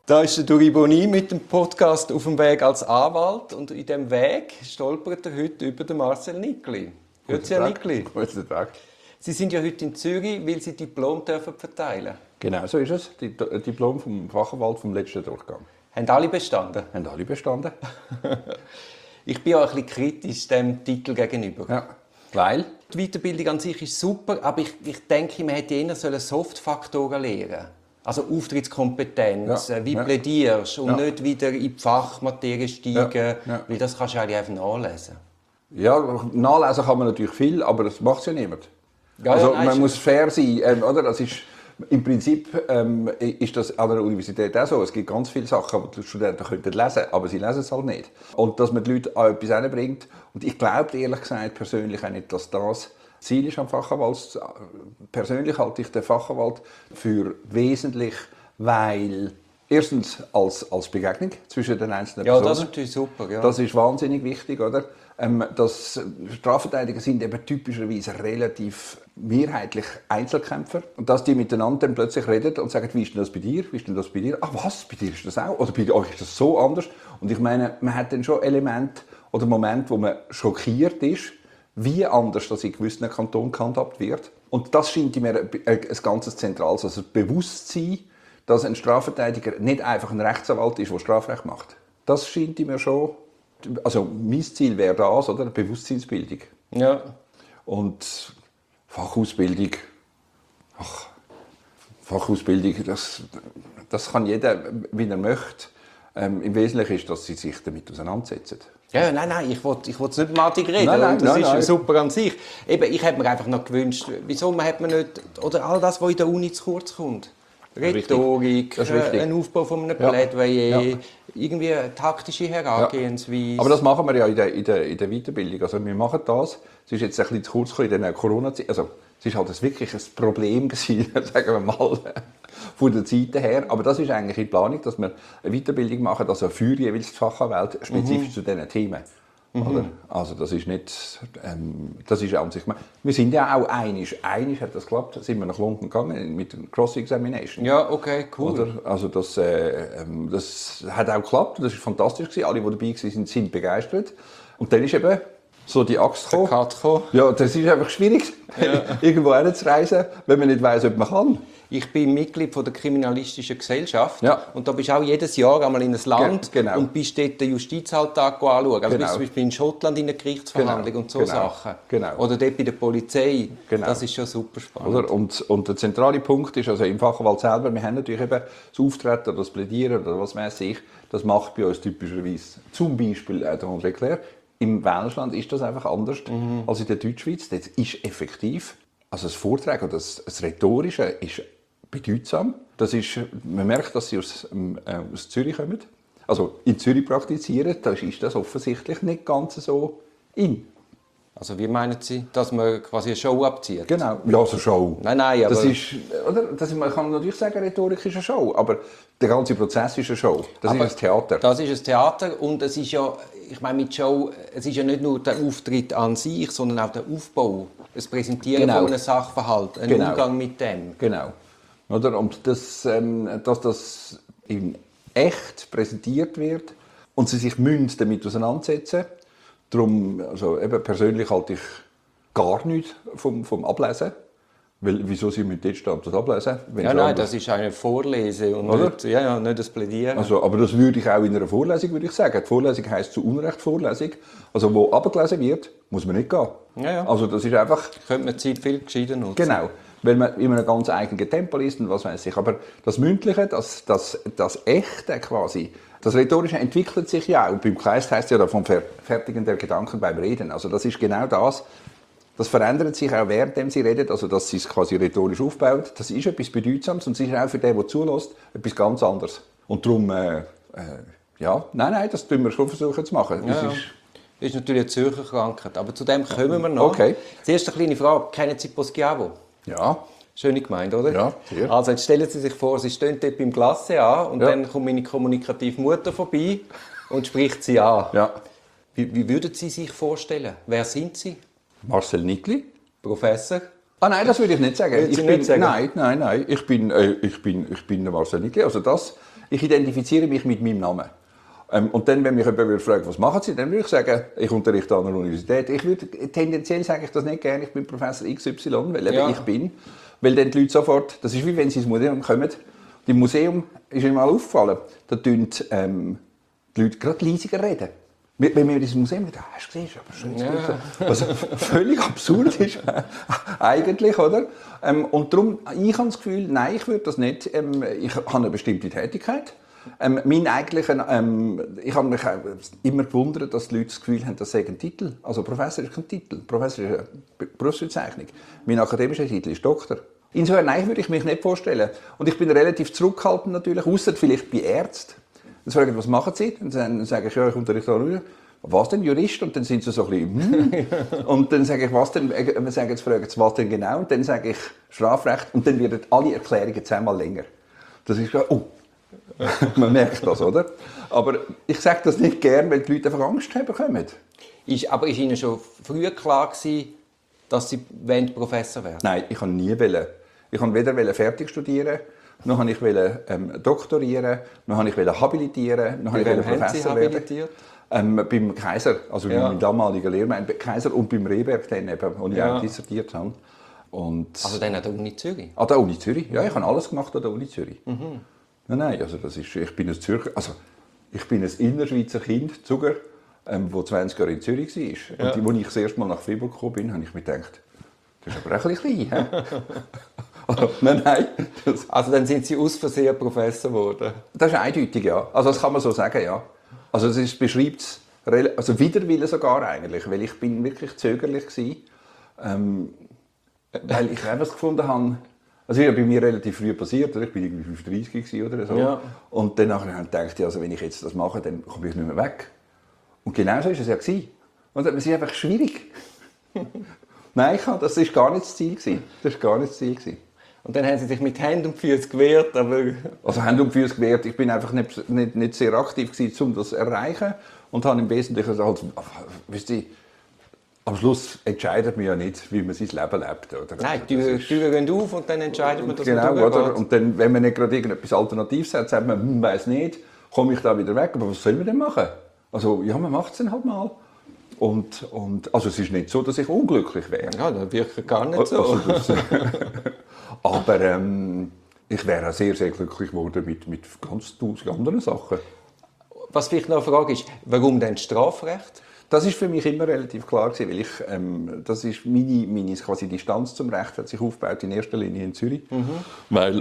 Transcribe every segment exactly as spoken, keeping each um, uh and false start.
Da ist der Duri Boni mit dem Podcast «Auf dem Weg als Anwalt» und in diesem Weg stolpert er heute über den Marcel Nickli. Grüezi, Herr Nickli. Guten Tag. Sie sind ja heute in Zürich, weil Sie Diplom dürfen verteilen. Genau, so ist es. Die Diplom vom Fachanwalt vom letzten Durchgang. Haben alle bestanden? Haben alle bestanden. Ich bin auch ein bisschen kritisch dem Titel gegenüber. Ja, weil? Die Weiterbildung an sich ist super, aber ich, ich denke, man hätte eher Soft-Faktoren lernen. Also Auftrittskompetenz, ja, wie ja. plädierst und ja. nicht wieder in die Fachmaterie steigen, ja, ja. weil das kannst du eigentlich einfach nachlesen. Ja, nachlesen kann man natürlich viel, aber das macht es ja niemand. Ja, also ja, nein, man muss fair sein, ähm, oder? Das ist, im Prinzip ähm, ist das an der Universität auch so. Es gibt ganz viele Sachen, die die Studenten könnten lesen, aber sie lesen es halt nicht. Und dass man die Leute an etwas hinbringt. Und ich glaube ehrlich gesagt persönlich auch nicht, dass das Ziel ist am Fachanwalt. Persönlich halte ich den Fachanwalt für wesentlich, weil erstens als, als Begegnung zwischen den einzelnen Personen. Ja, das ist natürlich super. Ja. Das ist wahnsinnig wichtig, oder? Ähm, dass Strafverteidiger sind eben typischerweise relativ mehrheitlich Einzelkämpfer. Und dass die miteinander dann plötzlich reden und sagen, wie ist denn das bei dir? Wie ist denn das bei dir? Ach was, bei dir ist das auch? Oder bei euch ist das so anders? Und ich meine, man hat dann schon Elemente oder Momente, wo man schockiert ist, wie anders das in gewissen Kantonen gehandhabt wird. Und das scheint mir ein ganz zentrales, also das Bewusstsein, dass ein Strafverteidiger nicht einfach ein Rechtsanwalt ist, der Strafrecht macht. Das scheint mir schon, also mein Ziel wäre das, oder? Bewusstseinsbildung. Ja. Und Fachausbildung, ach, Fachausbildung, das, das kann jeder, wie er möchte. Ähm, Im Wesentlichen ist, dass sie sich damit auseinandersetzen. Ja, nein, nein, ich wollte ich nicht Mathematik reden. Nein, nein, das nein, ist nein. super an sich. Eben, ich hätte mir einfach noch gewünscht, wieso man hat man nicht, oder all das, was in der Uni zu kurz kommt. Rhetorik, äh, ein Aufbau von einem ja. Plädoyer, ja. Ja. irgendwie eine taktische Herangehensweise. Ja. Aber das machen wir ja in der, in, der, in der Weiterbildung. Also wir machen das. Es ist jetzt ein bisschen zu kurz gekommen in der Corona-Zeit. Also es war halt wirklich ein Problem gewesen, sagen wir mal, von der Zeit her. Aber das ist eigentlich in Planung, dass wir eine Weiterbildung machen, also für jeweils die Fachanwälte spezifisch mhm. zu diesen Themen. Mhm. Oder? Also das ist nicht, ähm, das ist an sich, wir sind ja auch einig, einig hat das geklappt, sind wir nach London gegangen mit der Cross-Examination. Ja, okay, cool. Oder? Also das, äh, das hat auch geklappt, das war fantastisch gewesen. Alle, die dabei waren, sind begeistert. Und dann ist eben so die Axt gekommen. Ja, das ist einfach schwierig, ja. irgendwo hinzureisen, wenn man nicht weiss, ob man kann. Ich bin Mitglied von der Kriminalistischen Gesellschaft ja. und da bist du auch jedes Jahr einmal in ein Land Ge genau. und bist dort den Justizalltag anschauen. Also genau. zum Beispiel in Schottland in einer Gerichtsverhandlung genau. und so genau. Sachen. Genau. Oder dort bei der Polizei. Genau. Das ist schon super spannend. Oder? Und, und der zentrale Punkt ist, also im Fachanwalt selber, wir haben natürlich eben das Auftreten oder das Plädieren oder was weiß ich, das macht bei uns typischerweise zum Beispiel äh, der André Claire. Im Welschland ist das einfach anders mhm. als in der Deutschschweiz. Das ist effektiv, also das Vortragen oder das, das Rhetorische ist bedeutsam. Das ist, man merkt, dass sie aus, äh, aus Zürich kommen, also in Zürich praktizieren. Da ist das offensichtlich nicht ganz so in. Also wie meinen Sie, dass man quasi eine Show abzieht? Genau, ja, so Show. Nein, nein, aber... Das ist, oder? Das ist, man kann natürlich sagen, Rhetorik ist eine Show, aber der ganze Prozess ist eine Show. Das aber ist ein Theater. Das ist ein Theater und es ist ja, ich meine mit Show, es ist ja nicht nur der Auftritt an sich, sondern auch der Aufbau, das Präsentieren genau. von einem Sachverhalt, ein genau. Umgang mit dem. Genau. Oder? Und das, ähm, dass das in echt präsentiert wird und sie sich müssen damit auseinandersetzen. Darum, also eben persönlich halte ich gar nichts vom, vom Ablesen. Weil, wieso sie mit dort stehen, das ablesen? Ja, nein, das ist eine Vorlese und nicht, ja, ja, nicht das Plädieren. Also, aber das würde ich auch in einer Vorlesung würde ich sagen. Die Vorlesung heisst zu Unrecht Vorlesung. Also wo abgelesen wird, muss man nicht gehen. Ja, ja. Also das ist einfach... Könnte man die Zeit viel gescheiter nutzen. Genau. Weil man in einem ganz eigenen Tempo liest und was weiß ich. Aber das Mündliche, das, das, das Echte quasi, das Rhetorische entwickelt sich ja auch. Beim Kleist heisst ja vom Verfertigen der Gedanken beim Reden. Also das ist genau das. Das verändert sich auch während sie reden, also dass sie es quasi rhetorisch aufbaut. Das ist etwas Bedeutsames und es ist auch für den, der zulässt, etwas ganz anderes. Und darum, äh, äh, ja, nein, nein, das tun wir schon versuchen zu machen. Ja, das ja. ist, ist natürlich eine Zürcher Krankheit, aber zu dem kommen wir noch. Okay. Zuerst eine kleine Frage, kennen Sie Poschiavo? Ja. Schöne Gemeinde, oder? Ja, sehr. Also jetzt stellen Sie sich vor, Sie stehen dort beim Glasse an und ja. dann kommt meine kommunikative Mutter vorbei und spricht Sie an. Ja. Wie, wie würden Sie sich vorstellen? Wer sind Sie? Marcel Nickli. Professor? Ah nein, das würde ich nicht sagen. Würden Sie ich nicht bin, sagen? Nein, nein, nein. Ich bin, äh, ich bin, ich bin der Marcel Nickli. Also das Ich identifiziere mich mit meinem Namen. Ähm, und dann, wenn mich jemand fragt, was machen Sie, dann würde ich sagen, ich unterrichte an einer Universität. Ich würde, tendenziell sage ich das nicht gerne, ich bin Professor X Y, weil eben ja. ich bin. Weil dann die Leute sofort, das ist wie wenn sie ins Museum kommen. Im Museum ist mir mal aufgefallen, da tun ähm, die Leute gerade leisiger reden. Wenn wir in diesem Museum nicht, hast du gesehen, ist aber schön. Ja. Was völlig absurd ist, eigentlich, oder? Ähm, und darum, ich habe das Gefühl, nein, ich würde das nicht. Ähm, ich habe eine bestimmte Tätigkeit. Ähm, mein eigentlicher, ähm, ich habe mich immer gewundert, dass die Leute das Gefühl haben, das sei ein Titel. Also Professor ist kein Titel. Professor ist eine Berufsbezeichnung. Mein akademischer Titel ist Doktor. Insofern, nein, würde ich mich nicht vorstellen. Und ich bin relativ zurückhaltend natürlich, außer vielleicht bei Ärzten. Dann fragen sie, was machen Sie? Und dann sage ich, ja, ich unterrichte an. Was denn, Jurist? Und dann sind sie so ein bisschen, hm. Und dann sage ich, was denn? Wir sagen, jetzt fragen sie, was denn genau? Und dann sage ich, Strafrecht. Und dann werden alle Erklärungen zehnmal länger. Das ist oh, man merkt das, oder? Aber ich sage das nicht gern, weil die Leute einfach Angst haben bekommen. Ist, aber ist Ihnen schon früher klar gewesen, dass Sie Professor werden? Nein, ich wollte nie. Ich wollte weder fertig studieren, noch wollte ich ähm, doktorieren, noch wollte ich habilitieren, noch wollte ich Professor werden. Ähm, beim Kaiser, also ja. meinem damaligen Lehrmann, Kaiser und beim Rehberg, dann eben, wo ich ja. auch dissertiert habe. Und also dann an der Uni Zürich? An der Uni Zürich, ja, ich habe alles gemacht an der Uni Zürich. Mhm. Nein, nein, also das ist, ich bin ein Zürcher, also ich bin ein Innerschweizer Kind, Zuger, ähm, wo zwanzig Jahre in Zürich war. Ja. Und als ich das erste Mal nach Fribourg gekommen bin, habe ich mir gedacht, das ist aber auch ein bisschen klein. Also, nein, nein. Das, also dann sind Sie aus Versehen Professor geworden? Das ist eindeutig, ja. Also das kann man so sagen, ja. Also es beschreibt also Widerwillen sogar eigentlich, weil ich bin wirklich zögerlich war, ähm, weil ich etwas gefunden habe. Also das ist bei mir relativ früh passiert, ich war irgendwie fünfunddreißig oder so. Ja. Und dann habe ich gedacht, also wenn ich jetzt das mache, dann komme ich nicht mehr weg. Und genau so war es ja. Und es ist einfach schwierig. Nein, das war gar nicht das Ziel. Das war gar nicht das Ziel. Und dann haben Sie sich mit Händen und Füßen gewehrt, aber... Also Hände und Füße gewehrt, ich bin einfach nicht, nicht, nicht sehr aktiv gewesen, um das zu erreichen. Und habe im Wesentlichen halt, wisst ihr, am Schluss entscheidet man ja nicht, wie man sein Leben lebt. Oder? Nein, die Türen gehen auf und dann entscheidet man, dass genau, man oder? Und dann, wenn man nicht gerade irgendetwas Alternatives hat, sagt man, hm, weiss nicht, komme ich da wieder weg, aber was soll man denn machen? Also, ja, man macht es dann halt mal. Und, und, also es ist nicht so, dass ich unglücklich wäre. Ja, das wirkt gar nicht so. Also, das, aber ähm, ich wäre auch sehr, sehr glücklich geworden mit, mit ganz tausend anderen Sachen. Was vielleicht noch eine Frage ist, warum denn Strafrecht? Das ist für mich immer relativ klar gewesen, weil ich, ähm, das ist meine, meine quasi Distanz zum Recht hat sich aufgebaut in erster Linie in Zürich, mhm. weil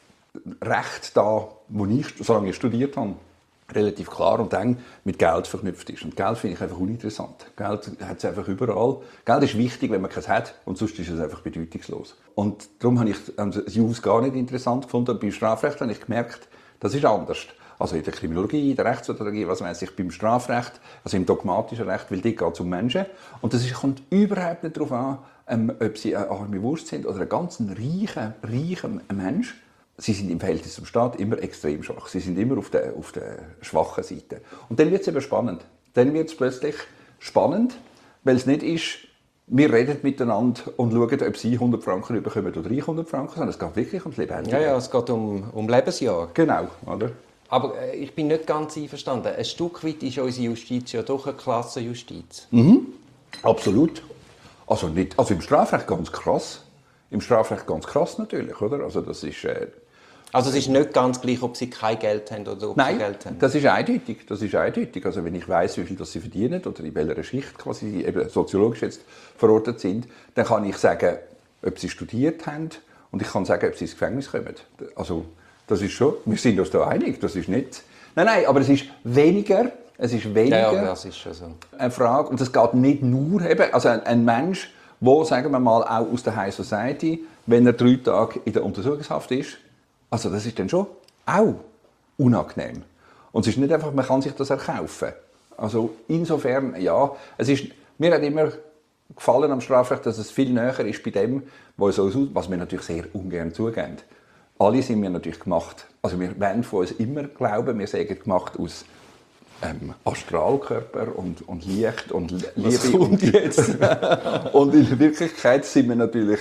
Recht da, wo ich, solange ich studiert habe, relativ klar und eng mit Geld verknüpft ist. Und Geld finde ich einfach uninteressant. Geld hat es einfach überall. Geld ist wichtig, wenn man keins hat, und sonst ist es einfach bedeutungslos. Und darum habe ich das Jus gar nicht interessant gefunden. Und beim Strafrecht habe ich gemerkt, das ist anders. Also in der Kriminologie, in der Rechtssoziologie, was weiss ich, beim Strafrecht, also im dogmatischen Recht, weil dort geht es um Menschen. Und es kommt überhaupt nicht darauf an, ähm, ob sie eine arme Wurst sind oder ein ganz reicher, reicher Mensch. Sie sind im Verhältnis zum Staat immer extrem schwach. Sie sind immer auf der, auf der schwachen Seite. Und dann wird es eben spannend. Dann wird es plötzlich spannend, weil es nicht ist, wir reden miteinander und schauen, ob sie hundert Franken bekommen oder ich hundert Franken, sondern es geht wirklich ums Lebendige. Ja, ja, es geht um, um Lebensjahr. Genau, oder? Aber äh, ich bin nicht ganz einverstanden. Ein Stück weit ist unsere Justiz ja doch eine Klassenjustiz. Mhm, absolut. Also, nicht, also im Strafrecht ganz krass. Im Strafrecht ganz krass natürlich, oder? Also das ist... Äh, Also es ist nicht ganz gleich, ob sie kein Geld haben oder ob Nein, sie Geld haben? das ist eindeutig. Das ist eindeutig. Also wenn ich weiss, wie viel das sie verdienen oder in welcher Schicht quasi eben soziologisch jetzt verortet sind, dann kann ich sagen, ob sie studiert haben und ich kann sagen, ob sie ins Gefängnis kommen. Also das ist schon, wir sind uns da einig, das ist nicht... Nein, nein, aber es ist weniger, es ist weniger ja, ja, das ist schon so. Eine Frage, und es geht nicht nur eben, also ein, ein Mensch, der, sagen wir mal, auch aus der High Society, wenn er drei Tage in der Untersuchungshaft ist, also das ist dann schon auch unangenehm. Und es ist nicht einfach, man kann sich das erkaufen. Also insofern, ja, es ist, mir hat immer gefallen am Strafrecht, dass es viel näher ist bei dem, was wir natürlich sehr ungern zugeben. Alle sind wir natürlich gemacht, also wir wollen von uns immer glauben, wir sind gemacht aus ähm, Astralkörper und, und Licht und Liebe. Was kommt jetzt? Und in Wirklichkeit sind wir natürlich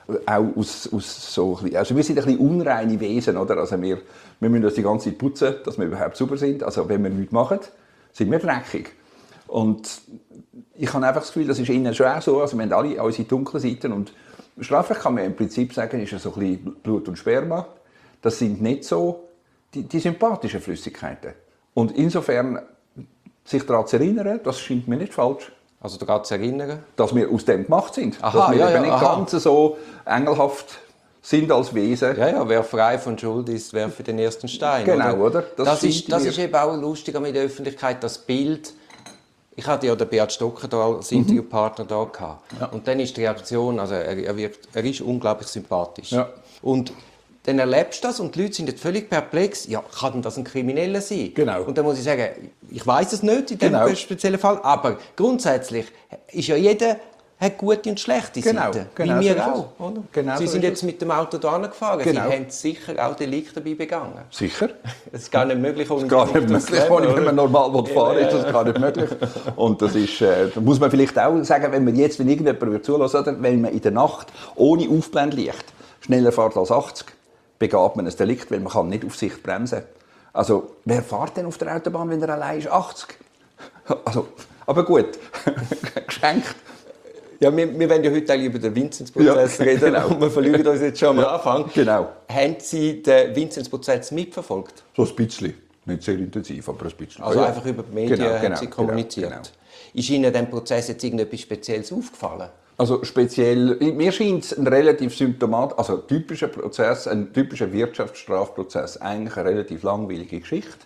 auch aus, aus so ein bisschen, also wir sind ein bisschen unreine Wesen, oder? Also wir, wir müssen uns die ganze Zeit putzen, dass wir überhaupt sauber sind. Also wenn wir nichts machen, sind wir dreckig. Und ich habe einfach das Gefühl, das ist innen schon auch so, also wir haben alle unsere dunklen Seiten und Strafrecht kann man im Prinzip sagen, ist so ein bisschen Blut und Sperma. Das sind nicht so die, die sympathischen Flüssigkeiten. Und insofern sich daran zu erinnern, das scheint mir nicht falsch. Also daran zu erinnern? Dass wir aus dem gemacht sind. Aha, dass wir ja, eben ja, nicht aha. ganz so engelhaft sind als Wesen. Ja, ja, wer frei von Schuld ist, werfe den ersten Stein. Genau, oder? oder? Das, das, ist, das ist eben auch lustig mit der Öffentlichkeit, das Bild. Ich hatte ja den Beat Stocker da als Interviewpartner da gehabt. Ja. Und dann ist die Reaktion, also er, er, wirkt, er ist unglaublich sympathisch. Ja. Und dann erlebst du das und die Leute sind jetzt völlig perplex. Ja, kann denn das ein Krimineller sein? Genau. Und dann muss ich sagen, ich weiß es nicht in diesem Genau. speziellen Fall, aber grundsätzlich ist ja jeder hat gute und schlechte Genau, Seiten. genau Wie so wir ist auch. es. Oder? Genau Sie so sind ist jetzt mit dem Auto da gefahren. Genau. Sie haben sicher auch Delikte dabei begangen. Sicher. Es ist gar nicht möglich, ohne Gar nicht möglich, ohne, wenn man normal fahren will, Ja, ist das gar nicht möglich. Und das ist, äh, da muss man vielleicht auch sagen, wenn man jetzt, wenn irgendjemand zulassen oder wenn man in der Nacht ohne Aufblendlicht schneller fährt als achtzig, begeht man ein Delikt, weil man kann nicht auf Sicht bremsen. Also, wer fährt denn auf der Autobahn, wenn er allein ist? achtzig? Also, aber gut, geschenkt. Ja, wir, wir wollen ja heute eigentlich über den Vinzenz-Prozess Ja, reden genau. und wir verlieren uns jetzt schon am Ja, Anfang. genau. Haben Sie den Vinzenz-Prozess mitverfolgt? So ein bisschen. Nicht sehr intensiv, aber ein bisschen. Also Ja, ja. einfach über die Medien Genau, haben genau, Sie kommuniziert? genau, genau. Ist Ihnen in diesem Prozess jetzt irgendetwas Spezielles aufgefallen? Also speziell, mir scheint es ein relativ symptomat, also ein typischer Prozess, ein typischer Wirtschaftsstrafprozess, eigentlich eine relativ langweilige Geschichte,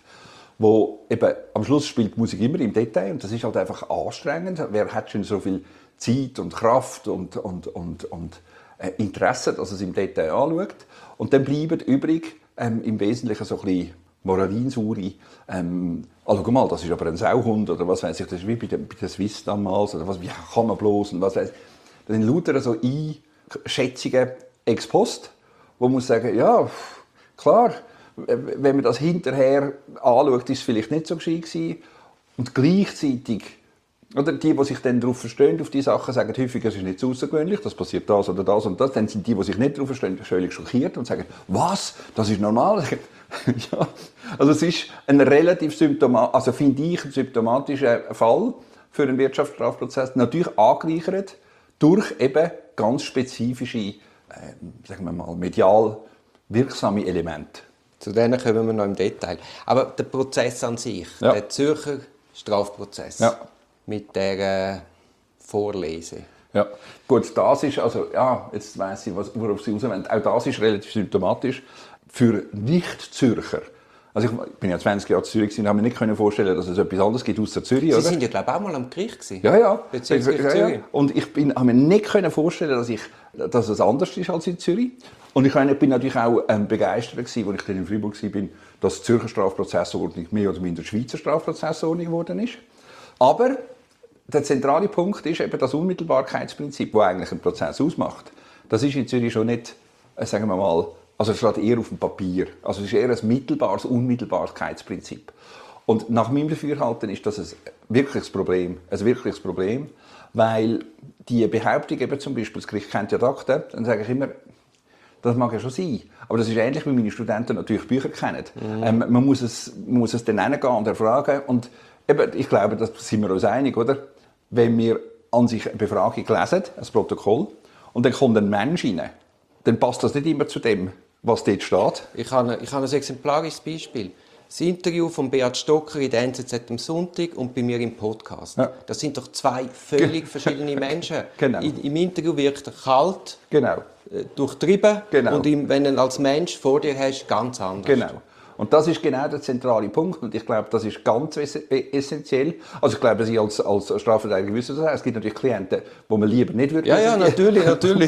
wo eben am Schluss spielt die Musik immer im Detail und das ist halt einfach anstrengend. Wer hat schon so viel Zeit und Kraft und, und, und, und äh, Interesse, dass er es im Detail anschaut. Und dann bleiben übrig ähm, im Wesentlichen so ein bisschen Moralinsuri. Ähm, also guck mal, das ist aber ein Sauhund oder was weiß ich, das ist wie bei der, bei der Swiss damals oder was, wie kann man bloß und was weiß ich. Das sind lauter so Einschätzungen ex post, wo man muss sagen, ja, klar, wenn man das hinterher anschaut, ist es vielleicht nicht so gescheit gewesen. Und gleichzeitig, oder die, die sich dann darauf verstehen, auf die Sachen, sagen häufig, es ist nicht so außergewöhnlich, das passiert das oder das und das. Dann sind die, die sich nicht darauf verstehen, völlig schockiert und sagen, was, das ist normal. Ja, also es ist ein relativ symptomat, also finde ich, ein symptomatischer Fall für einen Wirtschaftsstrafprozess, natürlich angereichert durch eben ganz spezifische, äh, sagen wir mal, medial wirksame Elemente. Zu denen kommen wir noch im Detail. Aber der Prozess an sich, Ja. der Zürcher Strafprozess Ja. mit der äh, Vorlese. Ja, gut, das ist, also, ja, jetzt weiss ich, was, worauf Sie rauswenden. Auch das ist relativ symptomatisch für Nicht-Zürcher. Also ich bin ja zwanzig Jahre in Zürich und habe mir nicht vorstellen, dass es etwas anderes gibt außer Zürich. Sie oder? sind ja, glaube ich, auch mal am Gericht gewesen. Ja, ja. Beziehungsweise ja, Zürich. ja. Und ich bin, habe mir nicht vorstellen, dass, ich, dass es anders ist als in Zürich. Und ich bin natürlich auch ähm, begeistert gewesen, als ich dann in Freiburg war, dass die Zürcher Strafprozessordnung mehr oder minder Schweizer Strafprozessordnung geworden ist. Aber der zentrale Punkt ist eben das Unmittelbarkeitsprinzip, das eigentlich einen Prozess ausmacht. Das ist in Zürich schon nicht, äh, sagen wir mal, also es steht eher auf dem Papier. Also es ist eher ein mittelbares Unmittelbarkeitsprinzip. Und nach meinem Dafürhalten ist das ein wirkliches Problem, ein wirkliches Problem, weil die Behauptung eben zum Beispiel, das Gericht kennt ja die Akte, dann sage ich immer, das mag ja schon sein. Aber das ist ähnlich, wie meine Studenten natürlich Bücher kennen. Mhm. Ähm, man, muss es, man muss es dann hingehen und erfragen. Und eben, ich glaube, da sind wir uns einig, oder? Wenn wir an sich eine Befragung lesen, ein Protokoll, und dann kommt ein Mensch rein, dann passt das nicht immer zu dem, was dort steht. Ich habe, ich habe ein exemplarisches Beispiel. Das Interview von Beat Stocker in der N Z Z am Sonntag und bei mir im Podcast. Ja. Das sind doch zwei völlig verschiedene Menschen. Genau. I, Im Interview wirkt er kalt, genau. äh, durchtrieben genau. und im, wenn du ihn als Mensch vor dir hast, ganz anders. Genau. Und das ist genau der zentrale Punkt und ich glaube, das ist ganz essentiell. Also ich glaube, Sie als, als Strafverteidiger wissen das. Es gibt natürlich Klienten, die man lieber nicht würde. Ja, ja, natürlich, natürlich.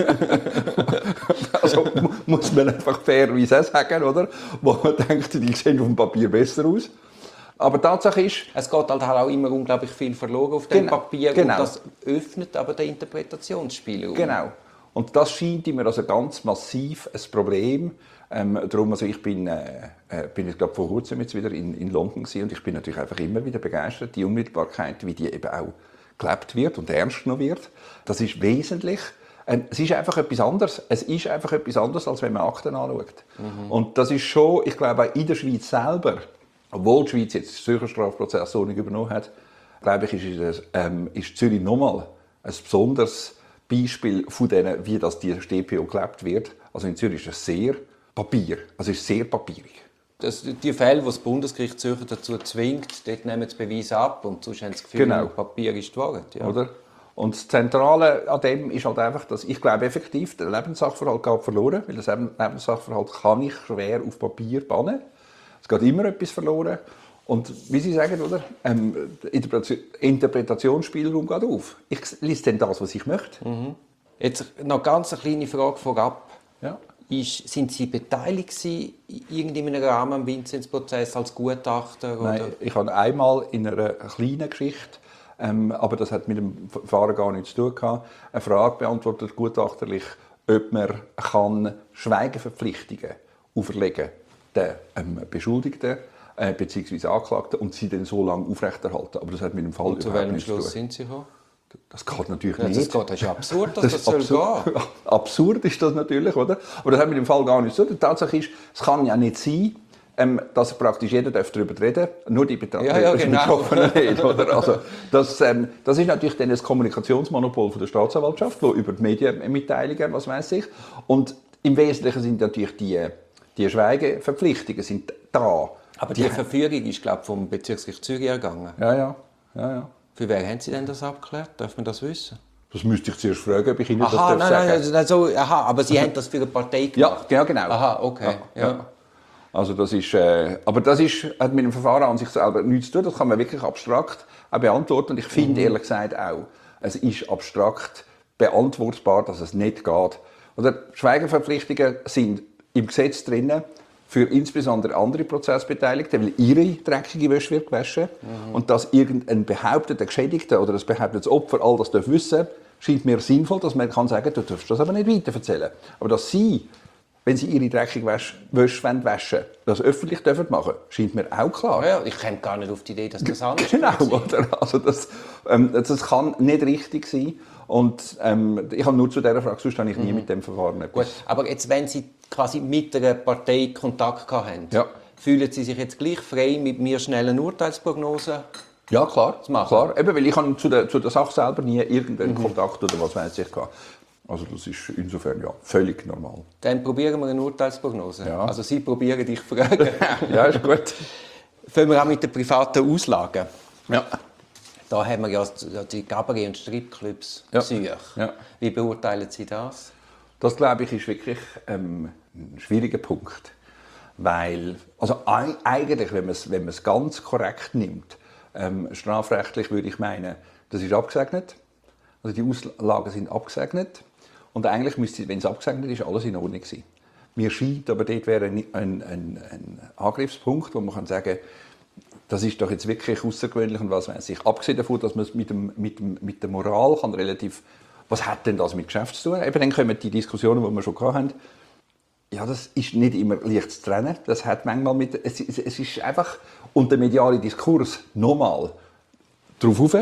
Also muss man einfach fairerweise sagen, oder? Wo man denkt, die sehen auf dem Papier besser aus. Aber Tatsache ist... Es geht halt auch immer unglaublich viel verloren auf dem genau, Papier genau. und das öffnet aber den Interpretationsspielraum. Genau. Und das scheint mir also ganz massiv ein Problem. Ähm, darum, also ich bin, äh, bin ich glaube vor kurzem jetzt wieder in, in London gewesen und ich bin natürlich einfach immer wieder begeistert, die Unmittelbarkeit, wie die eben auch gelebt wird und ernst genommen wird. Das ist wesentlich. Ähm, es ist einfach etwas anderes. Es ist einfach etwas anderes, als wenn man Akten anschaut. Mhm. Und das ist schon, ich glaube, auch in der Schweiz selber, obwohl die Schweiz jetzt die Zürcher Strafprozessordnung übernommen hat, glaube ich, ist, es, ähm, ist Zürich nochmal ein besonderes Beispiel von denen, wie das die S t P O gelebt wird. Also in Zürich ist es sehr Papier, also es ist sehr papierig. Das, die Fälle, wo das Bundesgericht Zürcher dazu zwingt, dort nehmen sie Beweis ab und sonst haben sie das Gefühl, genau. Papier ist die Wahrheit. Ja. Oder? Und das Zentrale an dem ist halt einfach, dass ich glaube effektiv, der Lebenssachverhalt geht verloren, weil das Lebenssachverhalt kann ich schwer auf Papier bannen. Es geht immer etwas verloren. Und wie Sie sagen, oder? Ähm, Interpretationsspielraum geht auf. Ich lese dann das, was ich möchte. Mhm. Jetzt noch ganz eine kleine Frage vorab. Ja. Ist, sind Sie beteiligt in irgendeinem Rahmen am Vinzenz-Prozess als Gutachter? Oder? Nein, ich habe einmal in einer kleinen Geschichte, ähm, aber das hat mit dem Verfahren gar nichts zu tun gehabt, eine Frage beantwortet, gutachterlich, ob man kann Schweigeverpflichtungen auferlegen den ähm, Beschuldigten äh, bzw. Angeklagten und sie dann so lange aufrechterhalten. Aber das hat mit dem Fall und zu überhaupt welchem nichts zu tun. Schluss sind Sie gekommen? Das geht natürlich ja, nicht. Das, geht, das ist absurd, dass das, das, das soll absurd, gehen. Absurd ist das natürlich, oder? Aber das hat mit dem Fall gar nichts zu tun. Die Tatsache ist, es kann ja nicht sein, ähm, dass praktisch jeder darüber reden darf, nur die Betroffenen ja, ja, genau. nicht. Oder? Also, das, ähm, das ist natürlich dann das Kommunikationsmonopol von der Staatsanwaltschaft, wo über die Medienmitteilungen, was weiß ich. Und im Wesentlichen sind natürlich die, die Schweigeverpflichtungen sind da. Aber die, die Verfügung ist, glaube ich, vom Bezirksgericht Zürich ergangen. Ja, ja, ja, ja. Für wen haben Sie denn das abgeklärt? Darf man das wissen? Das müsste ich zuerst fragen, ob ich Ihnen aha, das nein, sagen darf. Nein, so, aha, aber Sie haben das für eine Partei gemacht? Ja, genau. Aha, okay. Ja, ja. Ja. Also das ist, äh, aber das ist, hat mit dem Verfahren an sich selber nichts zu tun. Das kann man wirklich abstrakt auch beantworten. Und ich finde mhm. ehrlich gesagt auch, es ist abstrakt beantwortbar, dass es nicht geht. Oder Schweigeverpflichtungen sind im Gesetz drin für insbesondere andere Prozessbeteiligte, weil ihre dreckige Wäsche wird gewaschen. Mhm. Und dass irgendein behaupteter Geschädigter oder ein behauptetes Opfer all das wissen darf, scheint mir sinnvoll, dass man kann sagen, du darfst das aber nicht weiterverzählen. Aber dass sie, wenn sie ihre dreckige Wäsche, Wäsche waschen wollen, das öffentlich dürfen machen, scheint mir auch klar. Ja, ich komme gar nicht auf die Idee, dass das anders genau, oder? Also das, ähm, das kann nicht richtig sein. Und ähm, ich habe nur zu dieser Frage, sonst habe ich nie mhm. mit dem Verfahren etwas. Gut, aber jetzt, wenn Sie quasi mit einer Partei Kontakt haben, ja. fühlen Sie sich jetzt gleich frei, mit mir schnell eine Urteilsprognose ja, klar, zu machen? Klar. Eben, weil ich habe zu der, zu der Sache selber nie irgendeinen mhm. Kontakt oder was weiß ich gehabt. Also das ist insofern ja völlig normal. Dann probieren wir eine Urteilsprognose. Ja. Also Sie probieren, dich fragen. Ja, ist gut. Fangen wir auch mit den privaten Auslagen. Ja. Da haben wir ja die Cabaret- und Stripclubs ja. Zürich. Ja. Wie beurteilen Sie das? Das, glaube ich, ist wirklich ähm, ein schwieriger Punkt. Weil, also eigentlich, wenn man es wenn ganz korrekt nimmt, ähm, strafrechtlich würde ich meinen, das ist abgesegnet. Also die Auslagen sind abgesegnet. Und eigentlich müsste, wenn es abgesegnet ist, alles in Ordnung sein. Mir scheint, aber dort wäre ein, ein, ein, ein Angriffspunkt, wo man kann sagen, das ist doch jetzt wirklich außergewöhnlich und was weiß ich. Abgesehen davon, dass man es mit, dem, mit, dem, mit der Moral kann relativ, was hat denn das mit Geschäft zu tun? Eben dann kommen die Diskussionen, die wir schon hatten. Ja, das ist nicht immer leicht zu trennen. Das hat manchmal mit, es, es, es ist einfach, und der mediale Diskurs nochmal darauf rauf.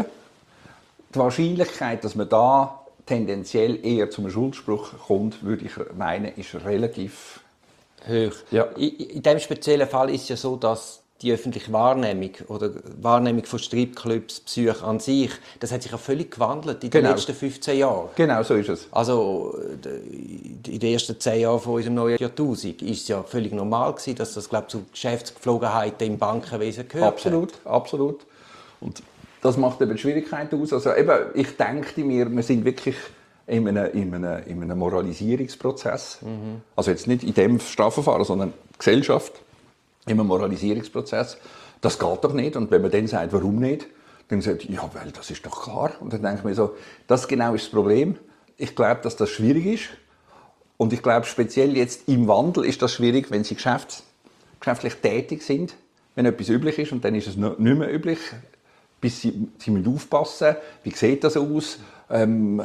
Die Wahrscheinlichkeit, dass man da tendenziell eher zum Schuldspruch kommt, würde ich meinen, ist relativ hoch. Ja. In, in diesem speziellen Fall ist es ja so, dass die öffentliche Wahrnehmung oder Wahrnehmung von Stripclubs, Psyche an sich, das hat sich ja völlig gewandelt in genau. den letzten fünfzehn Jahren. Genau, so ist es. Also in den ersten zehn Jahren von unserem neuen Jahrtausend war es ja völlig normal gewesen, dass das, glaube ich, zu Geschäftsgeflogenheiten im Bankenwesen gehört. Absolut, hat. absolut. Und das macht eben Schwierigkeiten aus. Also eben, ich denke mir, wir sind wirklich in einem, in einem, in einem Moralisierungsprozess. Mhm. Also jetzt nicht in dem Strafverfahren, sondern Gesellschaft. In einem Moralisierungsprozess. Das geht doch nicht. Und wenn man dann sagt, warum nicht, dann sagt ja, weil das ist doch klar. Und dann denke ich mir so, das genau ist das Problem. Ich glaube, dass das schwierig ist. Und ich glaube, speziell jetzt im Wandel ist das schwierig, wenn Sie geschäfts- geschäftlich tätig sind, wenn etwas üblich ist. Und dann ist es nicht mehr üblich. Bis Sie, Sie müssen aufpassen, wie sieht das aus? Ähm,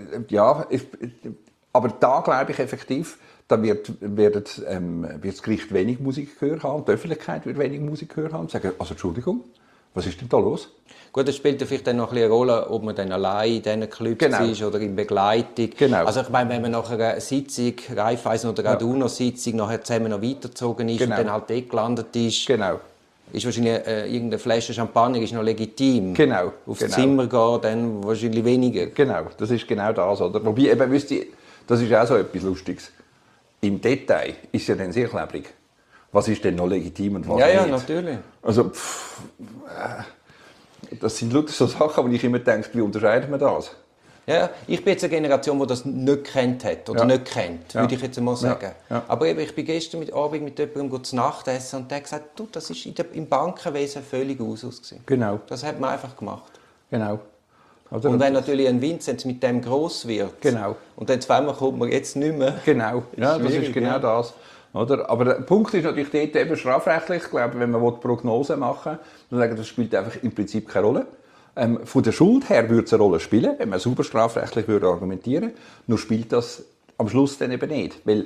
ja, ich, aber da glaube ich effektiv, da wird, wird, ähm, wird das Gericht wenig Musikgehör haben, die Öffentlichkeit wird wenig Musikgehör haben. Sagen, also Entschuldigung, Was ist denn da los? Gut, das spielt ja vielleicht dann noch ein bisschen eine Rolle, ob man dann allein in diesen Clubs Genau. ist oder in Begleitung. Genau. Also ich meine, wenn man nach einer Sitzung, Raiffeisen oder Ja. auch UNO-Sitzung, nachher zusammen noch weitergezogen ist Genau. und dann halt dort gelandet ist, Genau. ist wahrscheinlich äh, irgendeine Flasche Champagner ist noch legitim. Genau. Aufs Genau. Zimmer gehen, dann wahrscheinlich weniger. Genau, das ist genau das, oder? Wobei, eben, wisst ihr, das ist auch so etwas Lustiges. Im Detail ist ja dann sehr klebrig. Was ist denn noch legitim und was Ja, ja, nicht? natürlich. Also, pff, äh, das sind lauter so Sachen, wo ich immer denke, wie unterscheidet man das? Ja, ich bin jetzt eine Generation, die das nicht kennt hat oder Ja. nicht kennt, Ja. würde ich jetzt einmal sagen. Ja. Ja. Aber eben, ich bin gestern mit Abend mit jemandem zu Nacht essen und der hat gesagt, du, das ist in der, im Bankenwesen völlig Usus gewesen. Genau, Das hat man einfach gemacht. genau. Oder? Und wenn natürlich ein Vincent mit dem gross wird Genau. und dann zweimal kommt man jetzt nicht mehr. Genau, ja, das schwierig, ist genau ja. das. Oder? Aber der Punkt ist natürlich dort eben strafrechtlich, ich glaube, wenn man Prognosen machen will, dann sagen, das spielt einfach im Prinzip keine Rolle. Ähm, von der Schuld her würde es eine Rolle spielen, wenn man super strafrechtlich würde argumentieren, nur spielt das am Schluss dann eben nicht. Weil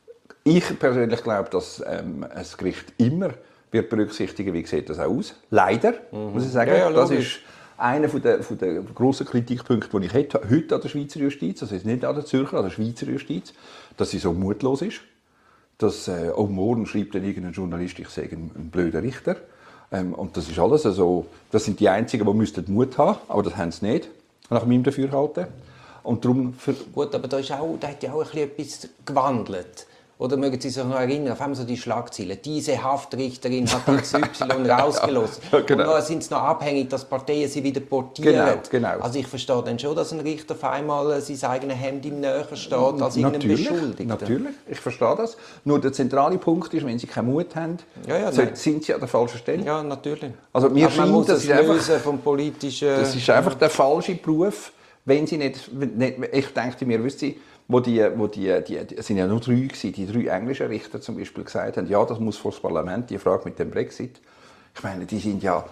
ich persönlich glaube, dass ähm, ein Gericht immer wird berücksichtigen, wie sieht das auch aus. Leider, mhm. muss ich sagen. Ja, ja, das logisch. ist einer der, von der grossen Kritikpunkte, die ich hätte, heute an der Schweizer Justiz, also nicht an der Zürcher, an der Schweizer Justiz, dass sie so mutlos ist. Dass, äh, auch morgen schreibt dann irgendein Journalist, ich sage ein, ein blöder Richter. Ähm, und das ist alles also, das sind die Einzigen, die müssten Mut haben, aber das haben sie nicht, nach meinem Dafürhalten. Und darum für Gut, aber da, ist auch, da hat ja auch ein bisschen etwas gewandelt. Oder mögen Sie sich noch erinnern, auf einmal so die Schlagzeilen. Diese Haftrichterin hat X Y rausgelassen. Ja, genau. Und dann sind sie noch abhängig, dass Parteien sie wieder portieren. Genau, genau. Also ich verstehe dann schon, dass ein Richter auf einmal äh, sein eigenes Hemd ihm näher steht als irgendein natürlich, Beschuldigter. natürlich, ich verstehe das. Nur der zentrale Punkt ist, wenn sie keinen Mut haben, Ja, ja, so- nein. sind sie an der falschen Stelle. Ja, natürlich. Also mir Aber man scheint, muss das es ist einfach- lösen vom politischen... Das ist einfach der falsche Beruf, wenn sie nicht, nicht ich denke mir, wisst ihr, wo die, wo die, die, die es sind ja nur drei gewesen, die drei englischen Richter zum Beispiel gesagt haben, ja, das muss vor das Parlament, die Frage mit dem Brexit. Ich meine, die sind ja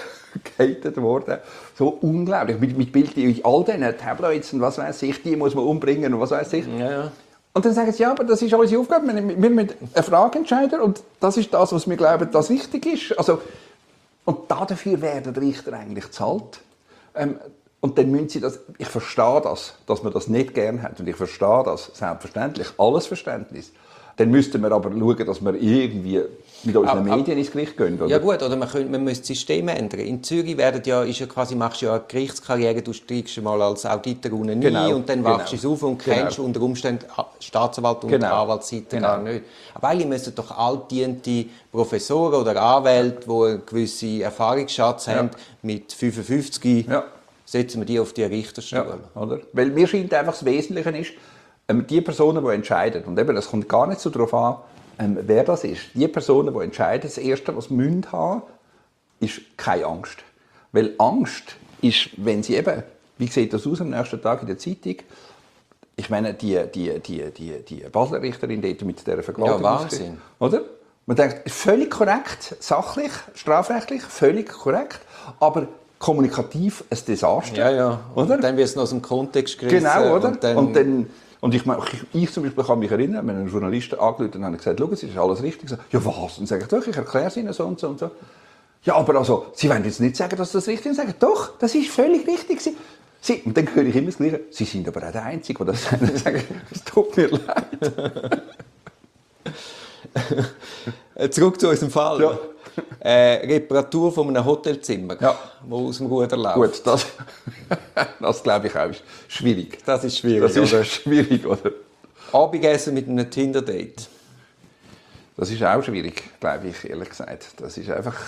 gehatet worden, so unglaublich, mit, mit Bildern in all diesen Tabloids und was weiß ich, die muss man umbringen und was weiß ich. Ja, ja. Und dann sagen sie, ja, aber das ist unsere Aufgabe, wir, wir müssen eine Frage entscheiden und das ist das, was wir glauben, das richtig ist. Also, und dafür werden die Richter eigentlich bezahlt. Ähm, und dann müssen sie das, ich verstehe das, dass man das nicht gerne hat und ich verstehe das, selbstverständlich, alles Verständnis. Dann müssten wir aber schauen, dass wir irgendwie mit unseren Aber- Medien ins Gericht gehen. Oder? Ja gut, oder man, könnte, man müsste das System ändern. In Zürich werden ja, ist ja quasi, machst du ja eine Gerichtskarriere, du steigst mal als Auditor unten rein Genau, und dann genau. wachst du es auf und Genau. kennst unter Umständen Staatsanwalt und Genau. Anwaltsseite Genau. gar nicht. Aber eigentlich müssten doch altdiente Professoren oder Anwälte, die einen gewissen Erfahrungsschatz Ja. haben, mit fünfundfünfzig, Ja. setzen wir die auf die Richterstuhl. Ja, oder? Weil mir scheint einfach, das Wesentliche ist, ähm, die Personen, die entscheiden, und eben, es kommt gar nicht so darauf an, ähm, wer das ist, die Personen, die entscheiden, das Erste, was sie müssen haben, ist keine Angst. Weil Angst ist, wenn sie eben, wie sieht das aus am nächsten Tag in der Zeitung, ich meine, die, die, die, die, die Basler Richterin dort mit dieser Vergewaltigung. Ja, Wahnsinn. Oder? Man denkt, völlig korrekt, sachlich, strafrechtlich, völlig korrekt, aber kommunikativ ein Desaster. Ja, ja. Oder? Und dann wird es noch aus dem Kontext gerissen. Genau, oder? Und dann, und dann, und ich, meine, ich, ich zum Beispiel kann mich erinnern, wenn ein Journalist angerufen hat und gesagt, schau, es ist alles richtig. Ich sage, ja was? Und sage ich, doch, ich erkläre es Ihnen so und so und so. Ja, aber also, Sie wollen jetzt nicht sagen, dass das richtig ist. Und sagen, doch, das ist völlig richtig. Sie, Sie, und dann höre ich immer das Gleiche, Sie sind aber auch der Einzige, der das sagt. Und sage, es tut mir leid. Zurück zu unserem Fall. Ja. Äh, Reparatur von einem Hotelzimmer, Ja. wo aus dem Ruder läuft. Gut, das, das glaube ich auch ist schwierig. Das ist schwierig, Das ist oder? schwierig, oder? Abendessen mit einem Tinder-Date. Das ist auch schwierig, glaube ich, ehrlich gesagt. Das ist einfach...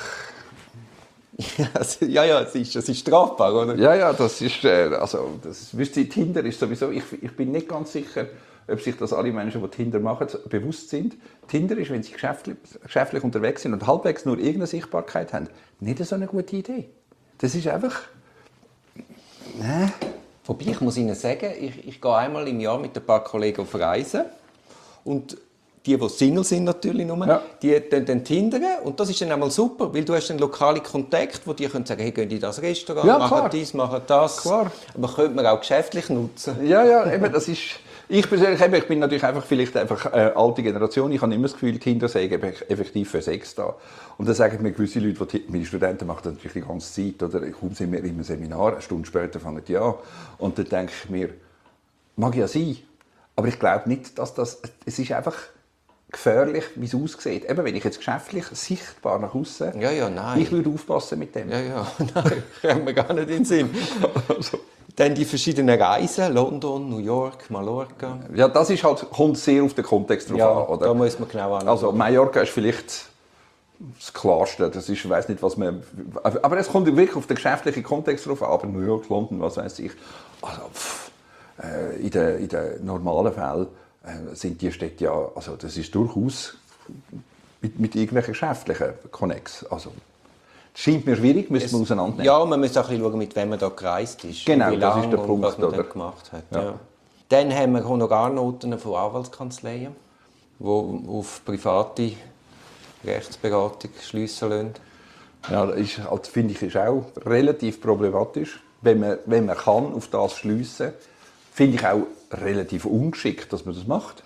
ja, ja, es ist, es ist strafbar, oder? Ja, ja, das ist, äh, also, das, wisst ihr, Tinder ist sowieso, ich, ich bin nicht ganz sicher, ob sich das alle Menschen, die Tinder machen, bewusst sind. Tinder ist, wenn sie geschäftlich, geschäftlich unterwegs sind und halbwegs nur irgendeine Sichtbarkeit haben, nicht so eine gute Idee. Das ist einfach... Ne? Wobei, ich muss Ihnen sagen, ich, ich gehe einmal im Jahr mit ein paar Kollegen auf Reisen und die, die Single sind natürlich nur, Ja. die dann, dann tindern und das ist dann einmal super, weil du hast dann lokale Kontakte, wo die können sagen, hey, gehen in das Restaurant, Ja, machen klar. dies, machen das. Klar. Aber könnte man auch geschäftlich nutzen. Ja, ja, eben, das ist... Ich persönlich eben, ich bin natürlich einfach vielleicht einfach äh, alte Generation. Ich habe immer das Gefühl, die Kinder seien effektiv für Sex da. Und dann sagen mir gewisse Leute, die, meine Studenten machen das natürlich die ganze Zeit, oder kaum sind wir in einem Seminar, eine Stunde später fangen die an. Und dann denke ich mir, mag ja sein, aber ich glaube nicht, dass das, es ist einfach gefährlich, wie es aussieht. Eben, wenn ich jetzt geschäftlich sichtbar nach außen, ja, ja, nein. ich würde aufpassen mit dem. Ja, ja, nein, kommt mir gar nicht in den Sinn. Also. Dann die verschiedenen Reisen, London, New York, Mallorca. Ja, das ist halt, kommt sehr auf den Kontext drauf ja, an. Oder? Da muss man genau anschauen. Also Mallorca ist vielleicht das Klarste. Das ist, ich weiß nicht, was man. Aber es kommt wirklich auf den geschäftlichen Kontext drauf an. Aber New York, London, was weiß ich. Also, pff, äh, in den in den normalen Fällen äh, sind die Städte ja, also das ist durchaus mit, mit irgendwelchen geschäftlichen Connex. Also, das scheint mir schwierig, müssen wir auseinandernehmen. Ja, man muss auch ein bisschen schauen, mit wem man da gereist ist. Genau, wie das lange ist der Punkt, und was man oder? dann gemacht hat. Ja. Ja. Dann haben wir Honorarnoten von Anwaltskanzleien, die auf private Rechtsberatung schliessen lassen. Ja, das ist, halt, finde ich, ist auch relativ problematisch. Wenn man, wenn man kann auf das schliessen, finde ich auch relativ ungeschickt, dass man das macht.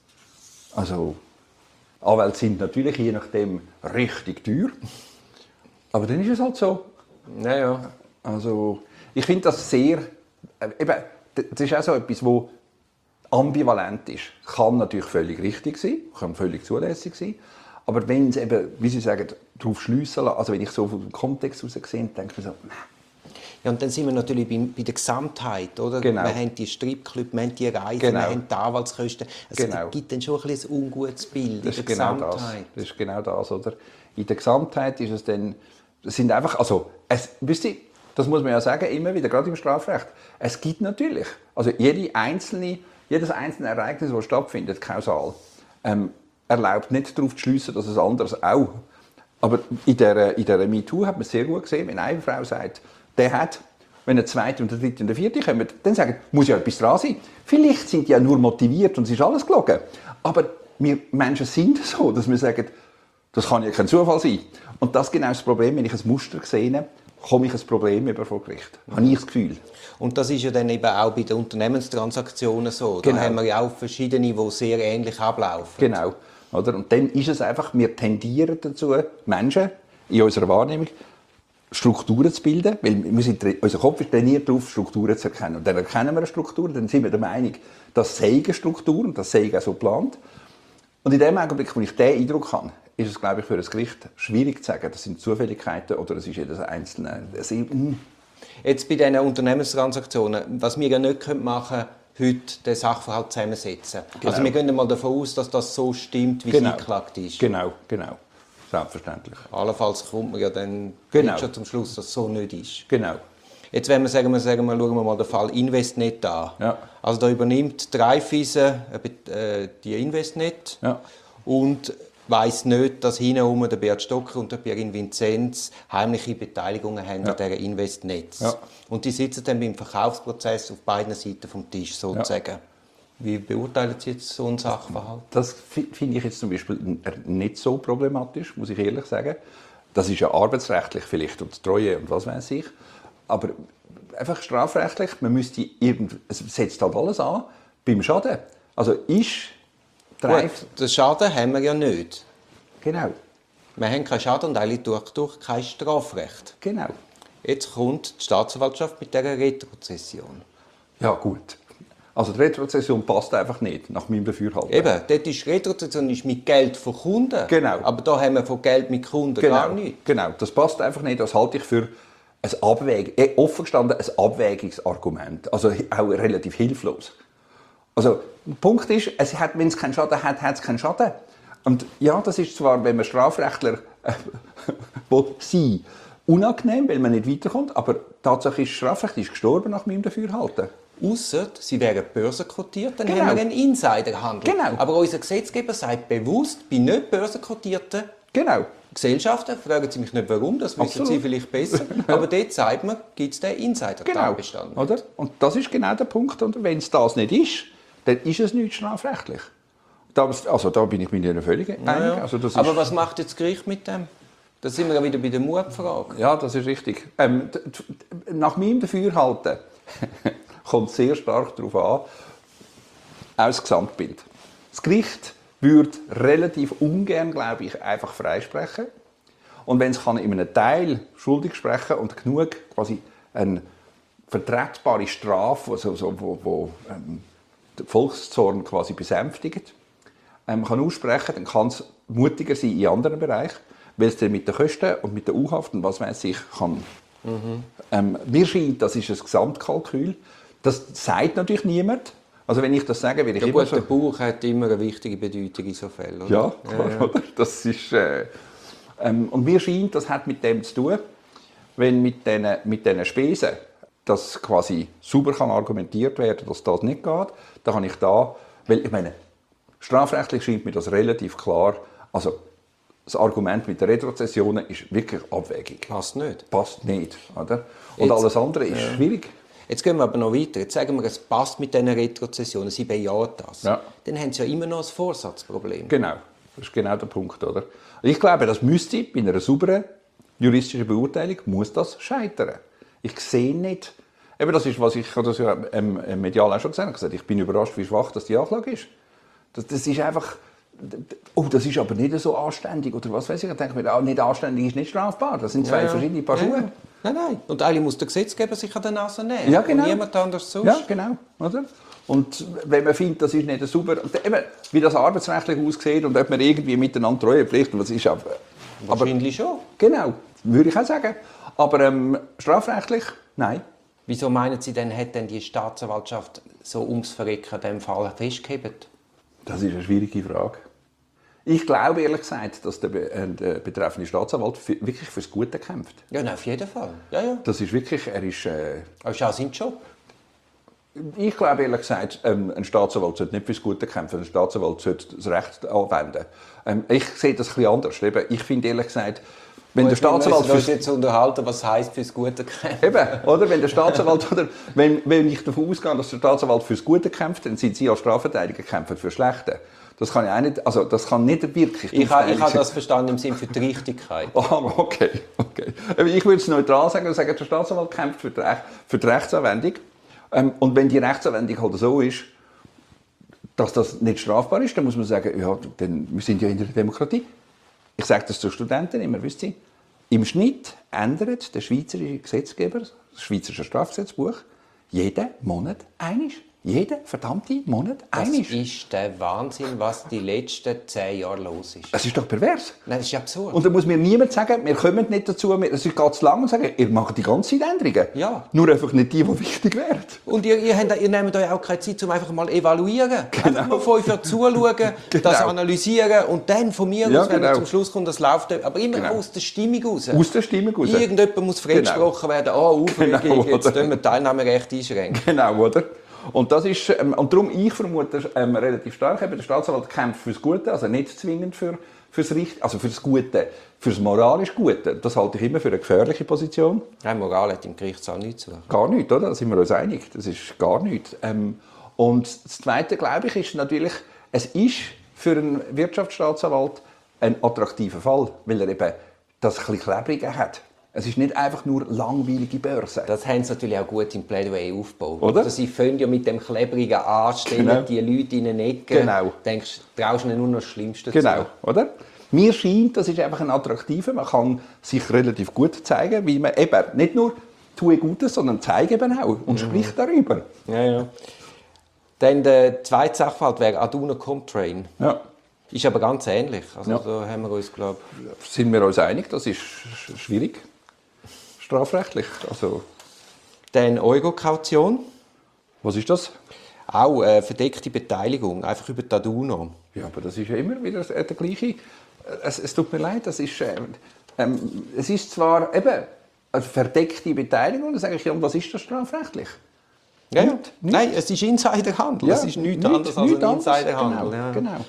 Also, Anwälte sind natürlich je nachdem richtig teuer. Aber dann ist es halt so. Naja. Also, ich finde das sehr, äh, eben, das ist auch so etwas, das ambivalent ist. Kann natürlich völlig richtig sein, kann völlig zulässig sein. Aber wenn es eben, wie Sie sagen, darauf schliessen lassen, also wenn ich so vom Kontext heraus sehe, denke ich mir so, ja, und dann sind wir natürlich bei, bei der Gesamtheit, oder? Genau. Wir haben die Stripclubs, wir haben die Reisen, Genau. wir haben die Anwaltskosten. Also Genau. Das gibt dann schon ein, bisschen ein ungutes Bild das in ist der genau Gesamtheit. das. Das ist genau das, oder? In der Gesamtheit ist es dann, es sind einfach, also, es, wisst ihr, das muss man ja sagen, immer wieder, gerade im Strafrecht, es gibt natürlich, also jede einzelne, jedes einzelne Ereignis, das stattfindet, kausal, ähm, erlaubt nicht darauf zu schliessen, dass es anderes auch. Aber in der, in der MeToo hat man sehr gut gesehen, wenn eine Frau sagt, der hat, wenn der zweite und der dritte und der vierte kommen, dann sagen, muss ja etwas dran sein. Vielleicht sind die ja nur motiviert und es ist alles gelogen. Aber wir Menschen sind so, dass wir sagen, das kann ja kein Zufall sein. Und das ist genau das Problem, wenn ich ein Muster sehe, komme ich ein Problem über vor Gericht. Habe ich das Gefühl. Und das ist ja dann eben auch bei den Unternehmenstransaktionen so. Genau. Da haben wir ja auch verschiedene, die sehr ähnlich ablaufen. Genau. Oder? Und dann ist es einfach, wir tendieren dazu, Menschen in unserer Wahrnehmung Strukturen zu bilden, weil wir sind, unser Kopf ist trainiert darauf, Strukturen zu erkennen. Und dann erkennen wir eine Struktur, dann sind wir der Meinung, das sei eine Struktur und das sei auch so geplant. Und in dem Augenblick, wo ich diesen Eindruck habe, ist es, glaube ich, für ein Gericht schwierig zu sagen, das sind Zufälligkeiten oder es ist jedes einzelne. Jetzt bei diesen Unternehmenstransaktionen, was wir ja nicht machen können, heute den Sachverhalt zusammensetzen. Genau. Also wir gehen mal davon aus, dass das so stimmt, wie Genau. es eingeklagt ist. Genau, genau. Selbstverständlich. Allenfalls kommt man ja dann Genau. schon zum Schluss, dass es so nicht ist. Genau. Jetzt, wenn wir sagen, wir sagen, wir schauen wir mal den Fall Investnet an. Ja. Also da übernimmt die Raiffeisen äh, die Investnet Ja. und weiss nicht, dass hinten der Beat Stocker und der Pierin Vinzenz heimliche Beteiligungen haben Ja. an dieser Investnet. Ja. Und die sitzen dann beim Verkaufsprozess auf beiden Seiten vom Tisch sozusagen. Ja. Wie beurteilen Sie jetzt so einen Sachverhalt? Das finde ich jetzt zum Beispiel nicht so problematisch, muss ich ehrlich sagen. Das ist ja arbeitsrechtlich vielleicht und Treue und was weiß ich. Aber einfach strafrechtlich, man müsste irgend, es setzt halt alles an beim Schaden. Also ist Gut, den Schaden haben wir ja nicht. Genau. Wir haben keinen Schaden und eigentlich durch, durch kein Strafrecht. Genau. Jetzt kommt die Staatsanwaltschaft mit dieser Retrozession. Ja gut. Also die Retrozession passt einfach nicht, nach meinem Dafürhalten. Eben, dort ist Retrozession ist mit Geld von Kunden. Genau. Aber da haben wir von Geld mit Kunden Genau. gar nichts. Genau, das passt einfach nicht. Das halte ich für ein Abwäg eh, offen gestanden ein Abwägungsargument. Also auch relativ hilflos. Also der Punkt ist, es hat, wenn es keinen Schaden hat, hat es keinen Schaden. Und ja, das ist zwar, wenn man Strafrechtler äh, sein unangenehm, weil man nicht weiterkommt, aber tatsächlich ist Strafrecht ist gestorben nach meinem Dafürhalten. Ausser, sie wären börsenkotiert, dann Genau. haben wir einen Insiderhandel. Genau. Aber unser Gesetzgeber sagt bewusst, bei nicht börsenkotierten Genau. Gesellschaften, fragen Sie mich nicht warum, das wissen Absolut. Sie vielleicht besser, aber dort sagt man, gibt es den Genau. Insider-Tatbestand. Oder? Und das ist genau der Punkt. Und wenn es das nicht ist, dann ist es nicht strafrechtlich. Da, also da bin ich mit Ihnen völlig einig. Ja, ja. Also das ist, Aber was macht jetzt das Gericht mit dem? Da sind wir ja wieder bei der Mutfrage. ja, das ist richtig. Ähm, d- d- nach meinem Dafürhalten kommt es sehr stark darauf an, auch das Gesamtbild. Das Gericht würde relativ ungern, glaube ich, einfach freisprechen. Und wenn es kann in einem Teil schuldig sprechen und genug quasi eine vertretbare Strafe, also, so, wo, wo ähm, den Volkszorn quasi besänftigt, ähm, kann aussprechen, dann kann es mutiger sein in anderen Bereichen, weil es dann mit den Kosten und mit der U-Haft und was weiß ich kann. Mhm. Ähm, mir scheint, das ist ein Gesamtkalkül. Das sagt natürlich niemand. Also wenn ich das sage, will ich ja, immer gut, so... der Bauch hat immer eine wichtige Bedeutung in so Fällen. Oder? Ja, klar, ja, ja. Das ist... Äh, ähm, und mir scheint, das hat mit dem zu tun, wenn mit diesen mit diesen Spesen das quasi sauber kann argumentiert werden, dass das nicht geht, dann kann ich da... Weil ich meine, strafrechtlich scheint mir das relativ klar. Also das Argument mit den Retrozessionen ist wirklich abwägig. Passt nicht. Passt nicht, oder? Und Jetzt, alles andere ist ja. schwierig. Jetzt gehen wir aber noch weiter. Jetzt sagen wir, es passt mit diesen Retrozessionen, sie bejahen das. Ja. Dann haben sie ja immer noch ein Vorsatzproblem. Genau, das ist genau der Punkt, oder? Ich glaube, das müsste bei einer sauberen juristischen Beurteilung muss das scheitern. Ich sehe nicht, eben das ist, was ich das ja ähm, medial auch schon gesagt habe, gesagt, ich bin überrascht, wie schwach das die Anklage ist. Das, das ist einfach, oh, das ist aber nicht so anständig oder was weiß ich. Ich denke mir, ah, nicht anständig ist nicht strafbar. Das sind zwei ja, ja. verschiedene Paar Schuhe. Ja. Nein, nein. Und eigentlich muss der Gesetzgeber sich an der Nase nehmen. Ja, genau. Und niemand anders sonst. Ja, genau. Oder? Und wenn man findet, das ist nicht sauber, eben, wie das arbeitsrechtlich aussieht und ob man irgendwie miteinander Treue pflichtet, das ist aber... Wahrscheinlich aber, schon. Genau, würde ich auch sagen. Aber ähm, strafrechtlich, nein. Wieso meinen Sie denn, hat denn die Staatsanwaltschaft so ums Verrecken in diesem Fall festgehalten? Das ist eine schwierige Frage. Ich glaube ehrlich gesagt, dass der, be äh, der betreffende Staatsanwalt wirklich fürs Gute kämpft. Ja, nein, auf jeden Fall. Ja, ja. Das ist wirklich, er ist... Äh, das ist auch sein Job. Ich glaube ehrlich gesagt, ähm, ein Staatsanwalt sollte nicht fürs Gute kämpfen, ein Staatsanwalt sollte das Recht anwenden. Ähm, ich sehe das ein bisschen anders. Eben, ich finde ehrlich gesagt, wenn Gut, der Staatsanwalt... Wir müssen uns jetzt unterhalten, was heisst fürs Gute kämpfen. Eben, oder? Wenn der Staatsanwalt, oder wenn, wenn ich davon ausgehe, dass der Staatsanwalt fürs Gute kämpft, dann sind Sie als Strafverteidiger kämpfen für Schlechte. Das kann ich auch nicht, also das kann nicht wirklich... Ich habe ich ha das verstanden im Sinne für die Richtigkeit. Ah, okay, okay. Ich würde es neutral sagen, sagen, der Staatsanwalt kämpft für die, Rech für die Rechtsanwendung. Ähm, und wenn die Rechtsanwendung halt so ist, dass das nicht strafbar ist, dann muss man sagen, ja, denn wir sind ja in der Demokratie. Ich sage das zu Studenten immer, wisst ihr, im Schnitt ändert der schweizerische Gesetzgeber, das Schweizerische Strafgesetzbuch, jeden Monat einmal. Jeden verdammten Monat einmal. Das ist der Wahnsinn, was die letzten zehn Jahre los ist. Es ist doch pervers. Nein, das ist absurd. Und da muss mir niemand sagen, wir kommen nicht dazu, es geht zu lang und sagen, ihr macht die ganze Zeit Änderungen. Ja. Nur einfach nicht die, die wichtig wären. Und ihr, ihr, habt, ihr nehmt euch auch keine Zeit, um einfach mal evaluieren. Genau. Einfach mal fünf Jahre zuschauen, genau. Das analysieren und dann von mir ja, aus, wenn genau. ihr zum Schluss kommt, das läuft, aber immer genau. aus der Stimmung raus. Aus der Stimmung raus. Irgendjemand muss freigesprochen genau. werden, oh, Aufregung, genau, jetzt tun wir Teilnahmerecht einschränken. Genau, oder? Und, das ist, ähm, und darum, ich vermute ähm, relativ stark, eben, der Staatsanwalt kämpft fürs Gute, also nicht zwingend für, fürs Richt, also fürs Gute, fürs moralisch Gute. Das halte ich immer für eine gefährliche Position. Nein, Moral hat im Gerichtssaal nichts zu tun. Gar nichts, oder? Da sind wir uns einig. Das ist gar nichts. Ähm, und das Zweite, glaube ich, ist natürlich, es ist für einen Wirtschaftsstaatsanwalt ein attraktiver Fall, weil er eben das ein bisschen Klebrige hat. Es ist nicht einfach nur langweilige Börse. Das haben sie natürlich auch gut im Plädoyer aufgebaut. Oder? Also sie fangen ja mit dem klebrigen Anstellen genau. die Leute in eine Ecke. Genau. Denkst, traust du ihnen nur noch das Schlimmste genau. zu. Oder? Mir scheint, das ist einfach ein attraktiver. Man kann sich relativ gut zeigen, wie man eben nicht nur tue Gutes, sondern zeige eben auch und mhm. spricht darüber. Ja, ja. Dann der zweite Sachverhalt wäre Aduna Comtrain. Ja. Ist aber ganz ähnlich. Also ja. da haben wir uns, glaube Sind wir uns einig, das ist schwierig. Strafrechtlich. Also. Dann Euro-Kaution. Was ist das? Auch äh, verdeckte Beteiligung, einfach über die Aduna. Ja, aber das ist ja immer wieder der gleiche. Es, es tut mir leid, das ist, äh, ähm, es ist zwar eben eine verdeckte Beteiligung, dann sage ich, ja, und was ist das strafrechtlich? Ja, ja. Nein, es ist Insiderhandel. Ja, es ist nichts nicht, anderes als nicht ein anders. Insiderhandel. Genau, ja. genau.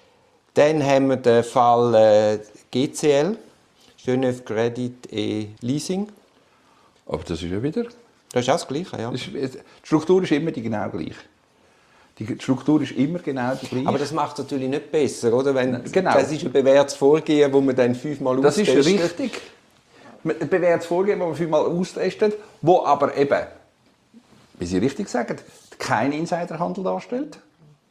Dann haben wir den Fall äh, G C L, Genève Credit et Leasing. Aber das ist ja wieder... Das ist auch das Gleiche, ja. Ist, die Struktur ist immer die genau gleiche. Die Struktur ist immer genau die gleiche. Aber das macht es natürlich nicht besser, oder? Wenn, genau. Das ist ein bewährtes Vorgehen, das man dann fünfmal das austestet. Das ist richtig. Ein bewährtes Vorgehen, das man fünfmal austestet, das aber eben, wie Sie richtig sagen, keinen Insiderhandel darstellt.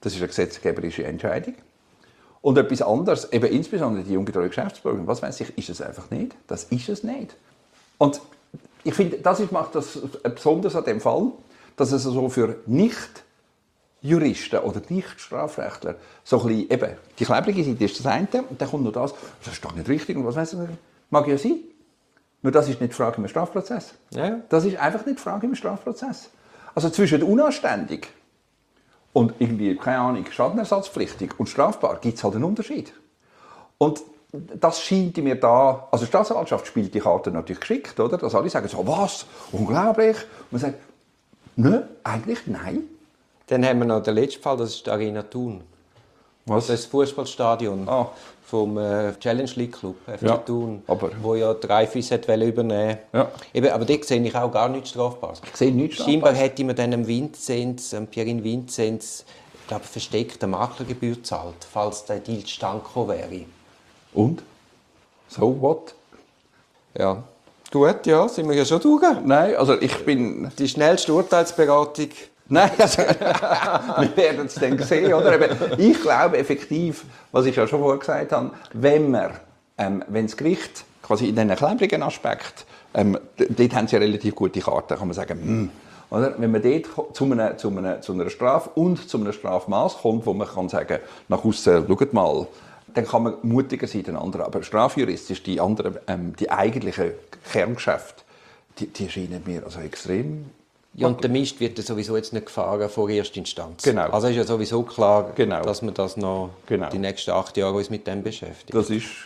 Das ist eine gesetzgeberische Entscheidung. Und etwas anderes, eben insbesondere die ungetreue Geschäftsbürger, was weiß ich, ist es einfach nicht. Das ist es nicht. Und ich finde, das ist, macht das besonders an dem Fall, dass es so für Nicht-Juristen oder Nicht-Strafrechtler so ein bisschen, eben, die klebrige Seite ist das eine und dann kommt noch das, das ist doch nicht richtig und was weiß ich, mag ja sein. Nur das ist nicht die Frage im Strafprozess. Ja. Das ist einfach nicht die Frage im Strafprozess. Also zwischen unanständig und irgendwie, keine Ahnung, schadenersatzpflichtig und strafbar gibt es halt einen Unterschied. Und das scheint mir da, also die Staatsanwaltschaft spielt die Karte natürlich geschickt, oder? Dass alle sagen so, was, unglaublich. Und man sagt, nö, eigentlich nein. Dann haben wir noch den letzten Fall, das ist die Arena Thun. Was? Das Fußballstadion Ah. vom äh, Challenge League Club, F C Ja, Thun, aber- wo ja Dreyfus übernehmen Ja. wollte. Aber dort sehe ich auch gar nichts Strafbares. Ich sehe nichts Scheinbar Strafbares. hätte man dann dem Vinzenz, dem Pierin Vinzenz, ich glaube, versteckte Maklergebühr gezahlt, falls der Deal zustande gekommen wäre. Und? So what? Ja. Gut, ja, sind wir ja schon durch. Nein, also ich bin... Die schnellste Urteilsberatung. Nein, also, wir werden es dann sehen, oder? Eben, ich glaube effektiv, was ich ja schon vorher gesagt habe, wenn man, ähm, wenn das Gericht quasi in diesen klebrigen Aspekt, ähm, d- dort haben sie relativ gute Karten, kann man sagen, hm, oder? Wenn man dort zu einer, zu, einer, zu einer Strafe und zu einem Strafmaß kommt, wo man kann sagen, nach außen, schaut mal, dann kann man mutiger sein den anderen. Aber strafjuristisch, die anderen, ähm, die eigentlichen Kerngeschäfte, die, die scheinen mir also extrem... Ja, und der Mist wird ja sowieso jetzt nicht gefahren vor Erstinstanz. Genau. Also ist ja sowieso klar, Genau. dass wir das noch Genau. die nächsten acht Jahre uns mit dem beschäftigen. Das ist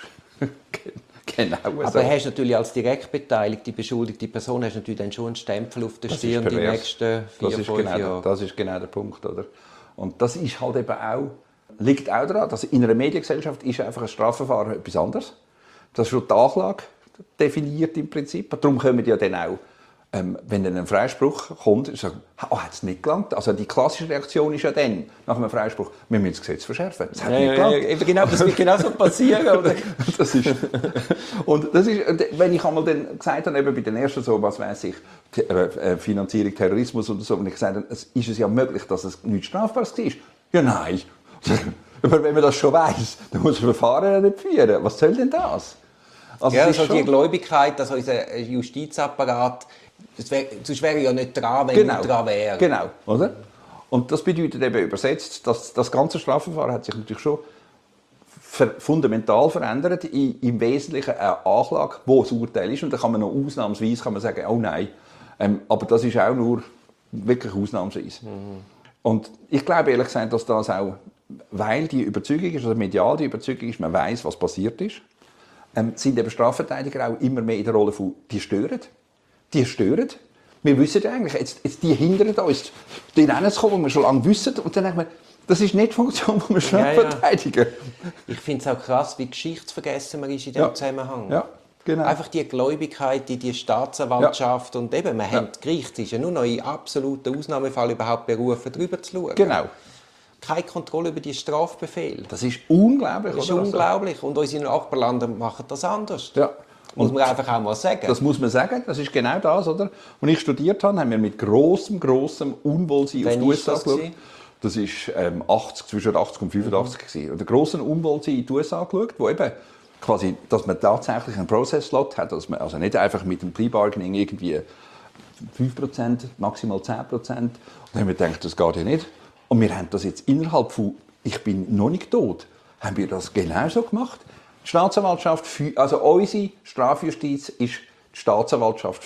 genau so. Aber hast natürlich als direkt beteiligte, beschuldigte Person hast natürlich dann schon einen Stempel auf der Das ist Stirn die pervers. nächsten vier, das ist fünf genau, Jahre. Das ist genau der Punkt, oder? Und das ist halt eben auch, liegt auch daran, dass in einer Mediengesellschaft ist einfach ein Strafverfahren etwas anderes. Das ist schon die Anklage definiert im Prinzip. Darum kommen ja dann auch, ähm, wenn dann ein Freispruch kommt, sagen, oh, hat es nicht gelangt? Also die klassische Reaktion ist ja dann, nach einem Freispruch, wir müssen das Gesetz verschärfen. Das hat Ja, nicht ja, gelangt. ja, eben genau, das wird genau so passieren. Oder? Das ist, und das ist, wenn ich einmal dann gesagt habe, eben bei den ersten so, was weiß ich, Te- äh, Finanzierung Terrorismus oder so, und ich gesagt habe, es ist es ja möglich, dass es nichts Strafbares war. Ja, nein. Aber wenn man das schon weiss, dann muss man Verfahren ja nicht führen. Was soll denn das? Also Ja, es ist also die schon- Gläubigkeit, dass unser Justizapparat, das wär, sonst wäre ja nicht dran, wenn genau, nicht dran wäre. genau, oder? Und das bedeutet eben übersetzt, dass das ganze Strafverfahren hat sich natürlich schon ver fundamental verändert, in, im Wesentlichen eine Anklage, wo das Urteil ist. Und da kann man noch ausnahmsweise kann man sagen, oh nein. Ähm, aber das ist auch nur wirklich ausnahmsweise. Mhm. Und ich glaube ehrlich gesagt, dass das auch, weil die Überzeugung ist, also medial die Überzeugung ist, man weiß, was passiert ist, ähm, sind eben Strafverteidiger auch immer mehr in der Rolle von, die stören. Die stören. Wir wissen ja eigentlich, jetzt, jetzt die hindern uns, dort hinzukommen, wo wir schon lange wissen. Und dann denken wir, das ist nicht die Funktion von einem Strafverteidiger. Ja, ja. Ich finde es auch krass, wie geschichtsvergessen man ist in diesem Ja. Zusammenhang. Ja, genau. Einfach die Gläubigkeit, die, die Staatsanwaltschaft und eben, man Ja. hat das Gericht ist ja nur noch in absoluten Ausnahmefall überhaupt berufen, drüber zu schauen. Genau. Keine Kontrolle über die Strafbefehle. Das ist unglaublich. Das ist oder? unglaublich. Und unsere Nachbarländer machen das anders. Ja. Muss man einfach auch mal sagen. Das muss man sagen, das ist genau das, oder? Als ich studiert habe, haben wir mit grossem, grossem Unwohlsein auf Wann die U S A ist das geschaut. gewesen? Das war ähm, achtzig, zwischen achtzig und fünfundachtzig. Mhm. Und der grossen Unwohlsein in die U S A geschaut, wo eben quasi, dass man tatsächlich einen Process-Slot hat, dass man also nicht einfach mit dem Plea-Bargaining irgendwie fünf Prozent, maximal zehn Prozent. Und dann haben wir gedacht, das geht ja nicht. Und wir haben das jetzt innerhalb von, ich bin noch nicht tot, haben wir das genauso gemacht. Die Staatsanwaltschaft, also unsere Strafjustiz ist die Staatsanwaltschaft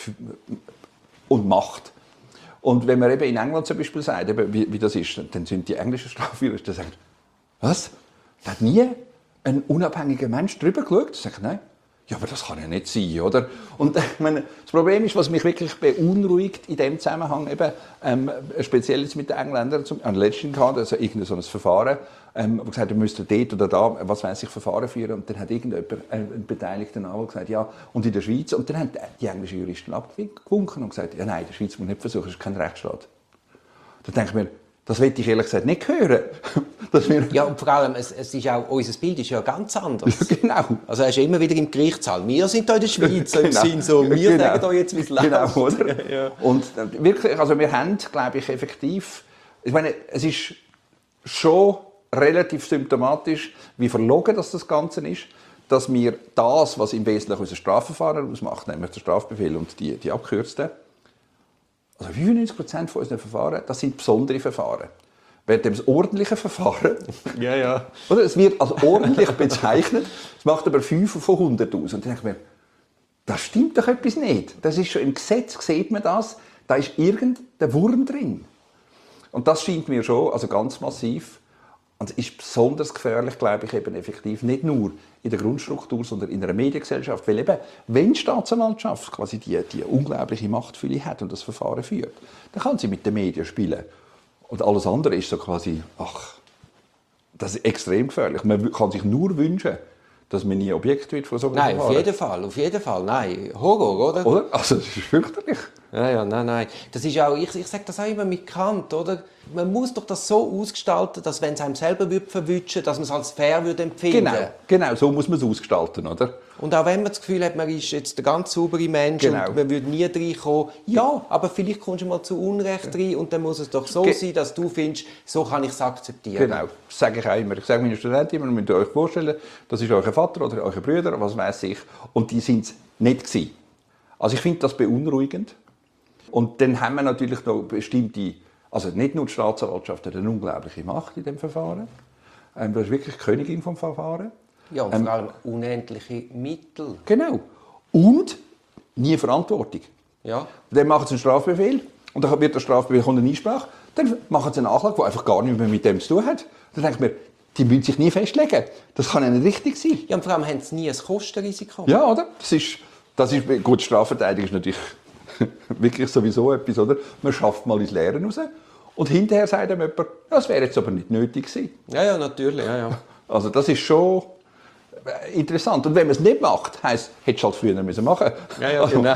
und Macht. Und wenn man eben in England zum Beispiel sagt, eben, wie, wie das ist, dann sind die englischen Strafjuristen, die sagen, was? Da hat nie ein unabhängiger Mensch drüber geschaut? Ich sage, nein. Ja, aber das kann ja nicht sein, oder? Und ich meine, das Problem ist, was mich wirklich beunruhigt in dem Zusammenhang, eben, ähm, speziell jetzt mit den Engländern, zum, an letzten gehabt, also irgendein so ein Verfahren, ähm, wo gesagt, er müsste dort oder da, was weiß ich, Verfahren führen, und dann hat irgendjemand, äh, ein beteiligter Anwalt gesagt, ja, und in der Schweiz, und dann haben die englischen Juristen abgewunken und gesagt, ja, nein, in der Schweiz muss man nicht versuchen, es ist kein Rechtsstaat. Da denke ich mir, das will ich ehrlich gesagt nicht hören. Dass wir Ja, und vor allem, es, es ist auch, unser Bild ist ja ganz anders. Ja, genau. Also er ist immer wieder im Gerichtssaal. Wir sind hier in der Schweiz, so im Genau. Sinn so, wir Genau. sagen euch jetzt, wie es läuft. Genau, oder? Ja. Und äh, wirklich, also wir haben, glaube ich, effektiv, ich meine, es ist schon relativ symptomatisch, wie verlogen das, das Ganze ist, dass wir das, was im Wesentlichen unser Strafverfahren ausmacht, nämlich der Strafbefehl und die, die Abkürzten, also fünfundneunzig Prozent von unseren Verfahren, das sind besondere Verfahren. Während das ordentliche Verfahren, ja, ja. Oder, es wird als ordentlich bezeichnet, es macht aber fünf von hundert aus. Und dann denke ich mir, das stimmt doch etwas nicht. Das ist schon im Gesetz, sieht man das, da ist irgendein Wurm drin. Und das scheint mir schon also ganz massiv. Und es ist besonders gefährlich, glaube ich, eben effektiv nicht nur in der Grundstruktur, sondern in einer Mediengesellschaft. Weil eben, wenn die Staatsanwaltschaft quasi die, die unglaubliche Machtfülle hat und das Verfahren führt, dann kann sie mit den Medien spielen. Und alles andere ist so quasi, ach, das ist extrem gefährlich. Man kann sich nur wünschen, dass man nie Objekt wird von so einem Nein, Verfahren. auf jeden Fall, auf jeden Fall. Nein, Horror, oder? Oder? Also das ist fürchterlich. Ja, ja, nein, nein. Das ist auch, ich, ich sage das auch immer mit Kant, oder? Man muss doch das so ausgestalten, dass wenn es einem selber verwünschen, dass man es als fair würde empfinden. Genau, genau, so muss man es ausgestalten, oder? Und auch wenn man das Gefühl hat, man ist jetzt der ganz saubere Mensch Genau. und man würde nie reinkommen, ja, aber vielleicht kommst du mal zu Unrecht rein und dann muss es doch so Ge- sein, dass du findest, so kann ich es akzeptieren. Genau, das sage ich auch immer. Ich sage meinen Studenten immer, ihr müsst euch vorstellen, das ist euer Vater oder eure Brüder, was weiß ich, und die sind es nicht gewesen. Also ich finde das beunruhigend. Und dann haben wir natürlich noch bestimmte, also nicht nur die Staatsanwaltschaft hat eine unglaubliche Macht in dem Verfahren. Ähm, das ist wirklich die Königin vom Verfahren. Ja, und Ähm, vor allem unendliche Mittel. Genau. Und nie Verantwortung. Ja. Dann machen sie einen Strafbefehl und dann wird der Strafbefehl kommt eine Einsprache. Dann machen sie eine Anklage, die einfach gar nichts mehr mit dem zu tun hat. Dann denke ich mir, die müssen sich nie festlegen. Das kann ja nicht richtig sein. Ja, und vor allem haben sie nie ein Kostenrisiko. Ja, oder? Das ist, das ist gut, Strafverteidigung ist natürlich wirklich sowieso etwas, oder? Man schafft mal ins Leere raus und hinterher sagt einem jemand, das wäre jetzt aber nicht nötig gewesen. Ja, ja, natürlich. Ja, ja. Also das ist schon interessant. Und wenn man es nicht macht, heisst, hättest du halt früher müssen machen. Ja, ja, genau.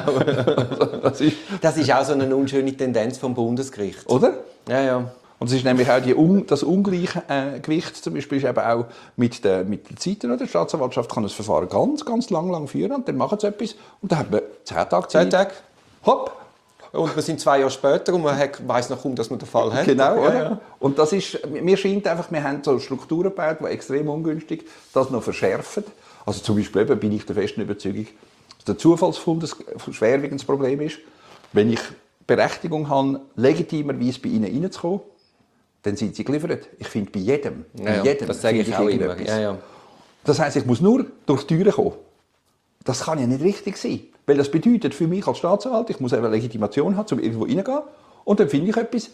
Das ist, Das ist auch so eine unschöne Tendenz vom Bundesgericht. oder? Ja, ja. Und es ist nämlich auch die Un das ungleiche äh, Gewicht, zum Beispiel ist eben auch mit den mit der Zeiten. Oder? Die Staatsanwaltschaft kann das Verfahren ganz, ganz lang, lang führen und dann machen sie etwas und dann hat man zehn Tage Zehn Zeit. Tage. Hopp! Und wir sind zwei Jahre später und man weiß noch kaum, dass man den Fall hat. Genau, ja, oder? ja. Und das ist, mir scheint einfach, wir haben so Strukturen gebaut, die extrem ungünstig das noch verschärfen. Also zum Beispiel eben bin ich der festen Überzeugung, dass der Zufallsfund ein schwerwiegendes Problem ist. Wenn ich Berechtigung habe, legitimerweise bei Ihnen reinzukommen, dann sind Sie geliefert. Ich finde bei jedem, Ja, bei ja, jedem das sage finde ich auch immer. irgendetwas. Ja, ja. Das heisst, ich muss nur durch die Türen kommen. Das kann ja nicht richtig sein. Weil das bedeutet für mich als Staatsanwalt, ich muss eine Legitimation haben, um irgendwo reingehen. Und dann finde ich etwas.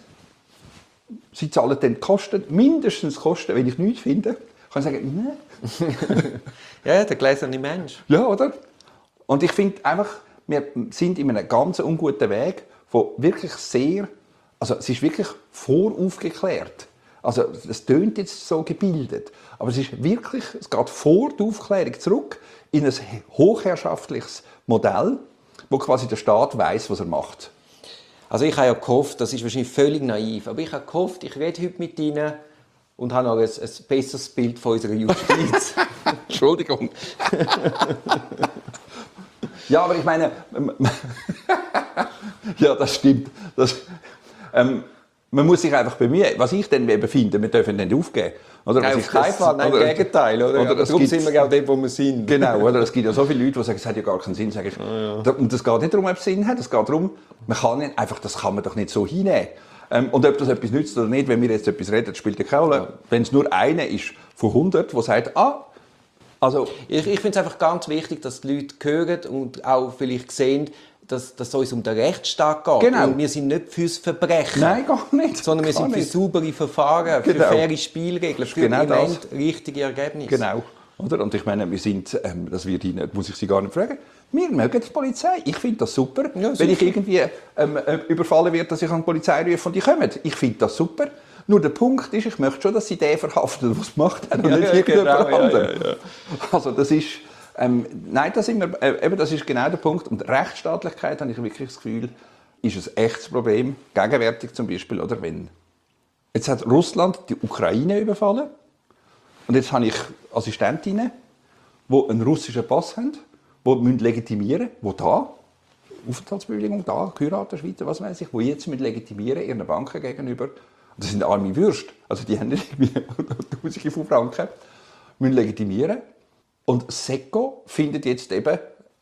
Sie zahlen dann die Kosten, mindestens Kosten, wenn ich nichts finde. Kann ich sagen, nein. Ja, der gläserne Mensch. Ja, oder? Und ich finde einfach, wir sind in einem ganz unguten Weg, wo wirklich sehr, also es ist wirklich voraufgeklärt. Also es tönt jetzt so gebildet, aber es ist wirklich, es geht vor der Aufklärung zurück in ein hochherrschaftliches Modell, wo quasi der Staat weiß, was er macht. Also ich habe ja gehofft, das ist wahrscheinlich völlig naiv, aber ich habe gehofft, ich rede heute mit Ihnen und habe noch ein, ein besseres Bild von unserer Justiz. Entschuldigung. Ja, aber ich meine, ja, das stimmt. Das, ähm, man muss sich einfach bemühen. Was ich dann eben finde, wir dürfen nicht aufgeben. Oder, Nein, was auf ich keinen das- Fall, nein, im oder- Gegenteil. Oder? oder Aber es darum gibt- sind wir ja auch dort, wo wir sind. Genau, oder? Es gibt ja so viele Leute, die sagen, es hat ja gar keinen Sinn. Sag ich, und es geht nicht darum, ob es Sinn hat, es geht darum, man kann nicht, einfach, das kann man doch nicht so hinnehmen. Ähm, und ob das etwas nützt oder nicht, wenn wir jetzt etwas reden, spielt ja keine Rolle. Ja. Wenn es nur einer ist von hundert, der sagt, ah, also... Ich, ich finde es einfach ganz wichtig, dass die Leute hören und auch vielleicht sehen, dass, dass es uns um den Rechtsstaat geht. Genau. Und wir sind nicht fürs Verbrechen. Nein, gar nicht. Sondern wir Gar sind für nicht. saubere Verfahren, Genau. für faire Spielregeln, für Genau im das. Moment richtige Ergebnisse. Genau. Oder? Und ich meine, wir sind, ähm, das wird Ihnen, muss ich Sie gar nicht fragen, wir mögen die Polizei. Ich finde das super. Ja, Wenn sicher. ich irgendwie ähm, äh, überfallen werde, dass ich an die Polizei rufe und die kommen. Ich finde das super. Nur der Punkt ist, ich möchte schon, dass sie den verhaften, der es gemacht hat, und Ja, nicht ja, irgendjemand genau, ja, anderen. ja, ja. Also das ist, ähm, nein, das, sind wir, äh, eben, das ist genau der Punkt. Und Rechtsstaatlichkeit, habe ich wirklich das Gefühl, ist ein echtes Problem. Gegenwärtig zum Beispiel, oder wenn... Jetzt hat Russland die Ukraine überfallen. Und jetzt habe ich Assistentinnen, die einen russischen Pass haben, die legitimieren müssen, die da, Aufenthaltsbewilligung, da, Heiraten, Schweizer, was weiß ich, die jetzt mit legitimieren ihren Banken gegenüber, Das sind arme Würste. Also die haben nicht irgendwie Tausende von Franken, müssen legitimieren. Und SECO findet jetzt eben,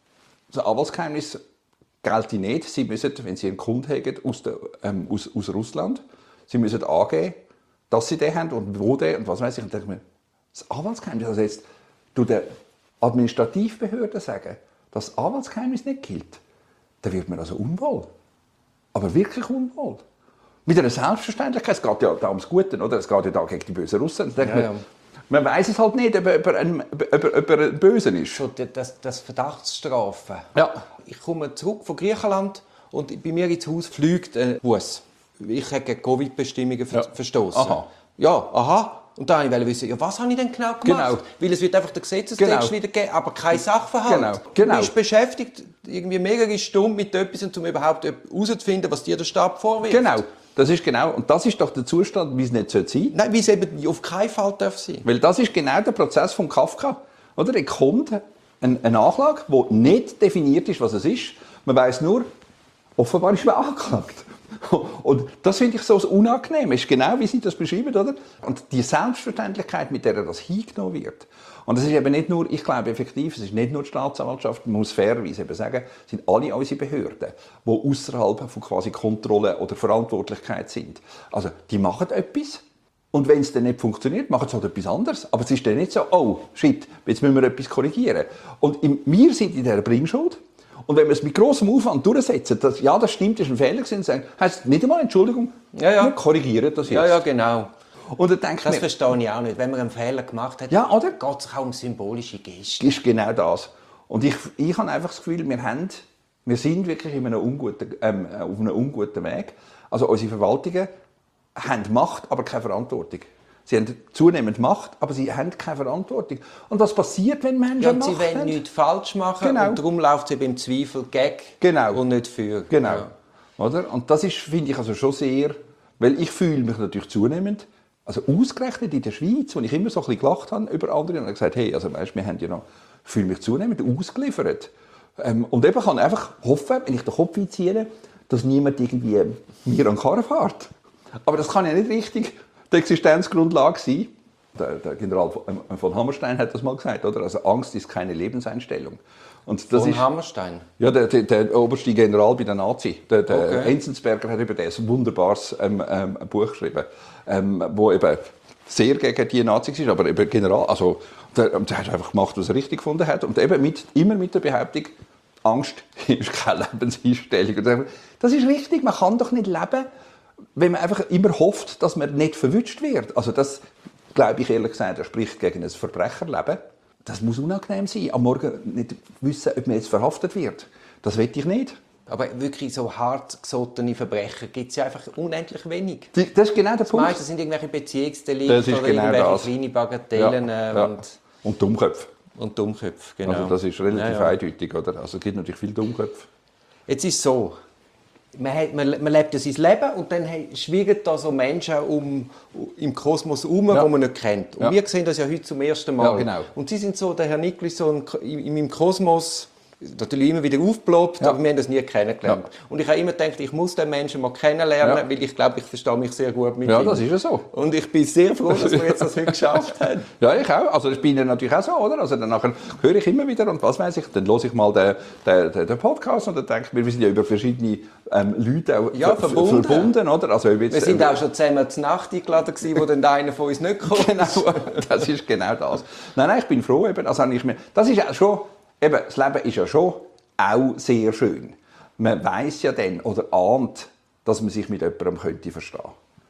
das Anwaltsgeheimnis gelte nicht. Sie müssen, wenn Sie einen Kunden haben aus, der, ähm, aus, aus Russland, Sie müssen angeben, dass Sie den haben und wo der und was weiß ich. Und dann denke ich mir, das Anwaltsgeheimnis, also jetzt du der Administrativbehörde sagen, dass das Anwaltsgeheimnis nicht gilt, dann wird man also unwohl. Aber wirklich unwohl. Mit einer Selbstverständlichkeit, es geht ja da ums Gute, oder? Es geht ja da gegen die bösen Russen. Ja, ja. Man weiß es halt nicht, ob er ein, ein Böse ist. So, das, das Verdachtsstrafen. Ja. Ich komme zurück von Griechenland und bei mir ins Haus fliegt ein Bus. Ich habe gegen Covid-Bestimmungen ver- ja. verstoßen. Aha. Ja, aha. Und da wollte ich wissen, ja, was habe ich denn genau gemacht? Genau. Weil es wird einfach der Gesetzestext Genau. wiedergeben, aber kein Sachverhalt. Genau. Genau. Du bist beschäftigt, irgendwie mehrere Stunden mit etwas, um überhaupt herauszufinden, was dir der Staat vorwirft. Genau. Das ist genau, und das ist doch der Zustand, wie es nicht sein sollte. Nein, wie es eben auf keinen Fall darf sein. Weil das ist genau der Prozess von Kafka. Oder? Er kommt eine, eine Anklage, die nicht definiert ist, was es ist. Man weiss nur, offenbar ist man angeklagt. Und das finde ich so unangenehm. Es ist genau, wie Sie das beschreiben, oder? Und die Selbstverständlichkeit, mit der das hingenommen wird. Und das ist eben nicht nur, ich glaube effektiv, es ist nicht nur die Staatsanwaltschaft, man muss fairerweise eben sagen, es sind alle unsere Behörden, die außerhalb von quasi Kontrolle oder Verantwortlichkeit sind. Also, die machen etwas. Und wenn es dann nicht funktioniert, machen sie halt etwas anderes. Aber es ist dann nicht so, oh, shit, jetzt müssen wir etwas korrigieren. Und im, wir sind in dieser Bringschuld. Und wenn wir es mit grossem Aufwand durchsetzen, dass, ja, das stimmt, das ist ein Fehler gewesen, sagen, heisst nicht einmal Entschuldigung, ja, ja. wir korrigieren das jetzt. Ja, ja, genau. Und dann denke das mir, verstehe ich auch nicht. Wenn man einen Fehler gemacht hat, ja, oder? geht es auch um symbolische Gesten. Ist genau das. Und ich, ich habe einfach das Gefühl, wir, haben, wir sind wirklich in einem unguten, ähm, auf einem unguten Weg. Also unsere Verwaltungen haben Macht, aber keine Verantwortung. Sie haben zunehmend Macht, aber sie haben keine Verantwortung. Und was passiert, wenn Menschen ja, und Macht sie wollen haben? nichts falsch machen Genau. und darum läuft sie beim Zweifel gegen genau. und nicht für. Genau. Ja. Oder? Und das ist, finde ich, also schon sehr, weil ich fühle mich natürlich zunehmend, also ausgerechnet in der Schweiz, wo ich immer so ein bisschen gelacht habe über andere und habe gesagt, hey, also weißt, wir haben ja noch, ich fühle mich zunehmend ausgeliefert. Ähm, und eben kann einfach hoffen, wenn ich den Kopf einziehe, dass niemand irgendwie mir an den Karren fährt. Aber das kann ja nicht richtig die Existenzgrundlage sein. Der, der General von Hammerstein hat das mal gesagt, oder? Also Angst ist keine Lebenseinstellung. Und das von ist, Hammerstein? Ja, der, der, der oberste General bei den Nazis. Der, der okay. Enzensberger hat über das ein wunderbares ähm, ähm, Buch geschrieben, ähm, wo eben sehr gegen die Nazis ist, aber eben General, also der, der hat einfach gemacht, was er richtig gefunden hat. Und eben mit, immer mit der Behauptung, Angst ist keine Lebenseinstellung. Das ist richtig, man kann doch nicht leben, wenn man einfach immer hofft, dass man nicht verwünscht wird. Also das, glaube ich ehrlich gesagt, das spricht gegen ein Verbrecherleben. Das muss unangenehm sein, am Morgen nicht wissen, ob man jetzt verhaftet wird. Das will ich nicht. Aber wirklich so hartgesottene Verbrecher gibt es ja einfach unendlich wenig. Die, das ist genau der das Punkt. meiste sind irgendwelche Beziehungsdelikte das ist oder genau irgendwelche das. kleine Bagatellen. Ja, ja. Und, und Dummköpfe. und Dummköpfe, genau. Also das ist relativ ja, ja. eindeutig. Oder? Also es gibt natürlich viele Dummköpfe. Jetzt ist es so, man, hat, man, man lebt ja sein Leben und dann schwirren da so Menschen um, im Kosmos herum, ja. die man nicht kennt. Und ja. wir sehen das ja heute zum ersten Mal. Ja, genau. Und Sie sind so, der Herr Niklis, so ein, in, in meinem Kosmos, natürlich immer wieder aufgeploppt, ja. aber wir haben das nie kennengelernt. Ja. Und ich habe immer gedacht, ich muss den Menschen mal kennenlernen, ja. weil ich glaube, ich verstehe mich sehr gut mit ja, ihm. Ja, das ist ja so. Und ich bin sehr froh, dass wir jetzt das heute geschafft haben. Ja, ich auch. Also ich bin ja natürlich auch so, oder? Also dann nachher höre ich immer wieder und was weiß ich, dann höre ich mal den, den, den, den Podcast und dann denke ich mir, wir sind ja über verschiedene ähm, Leute auch ja, verbunden. verbunden, oder? Also jetzt, wir sind auch schon zusammen zur Nacht eingeladen gewesen, wo dann einer von uns nicht kommt. Genau, das ist genau das. Nein, nein, ich bin froh eben, also ich mir, das ist auch schon, eben, das Leben ist ja schon auch sehr schön. Man weiss ja dann oder ahnt, dass man sich mit jemandem könnte verstehen.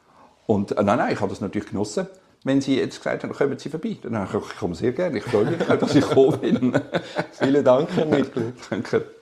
Und äh, nein, nein, ich habe das natürlich genossen, wenn Sie jetzt gesagt haben, kommen Sie vorbei. Dann habe ich, ich komme sehr gerne, ich freue mich, dass ich gekommen bin. Vielen Dank, Herr Niklis. Danke.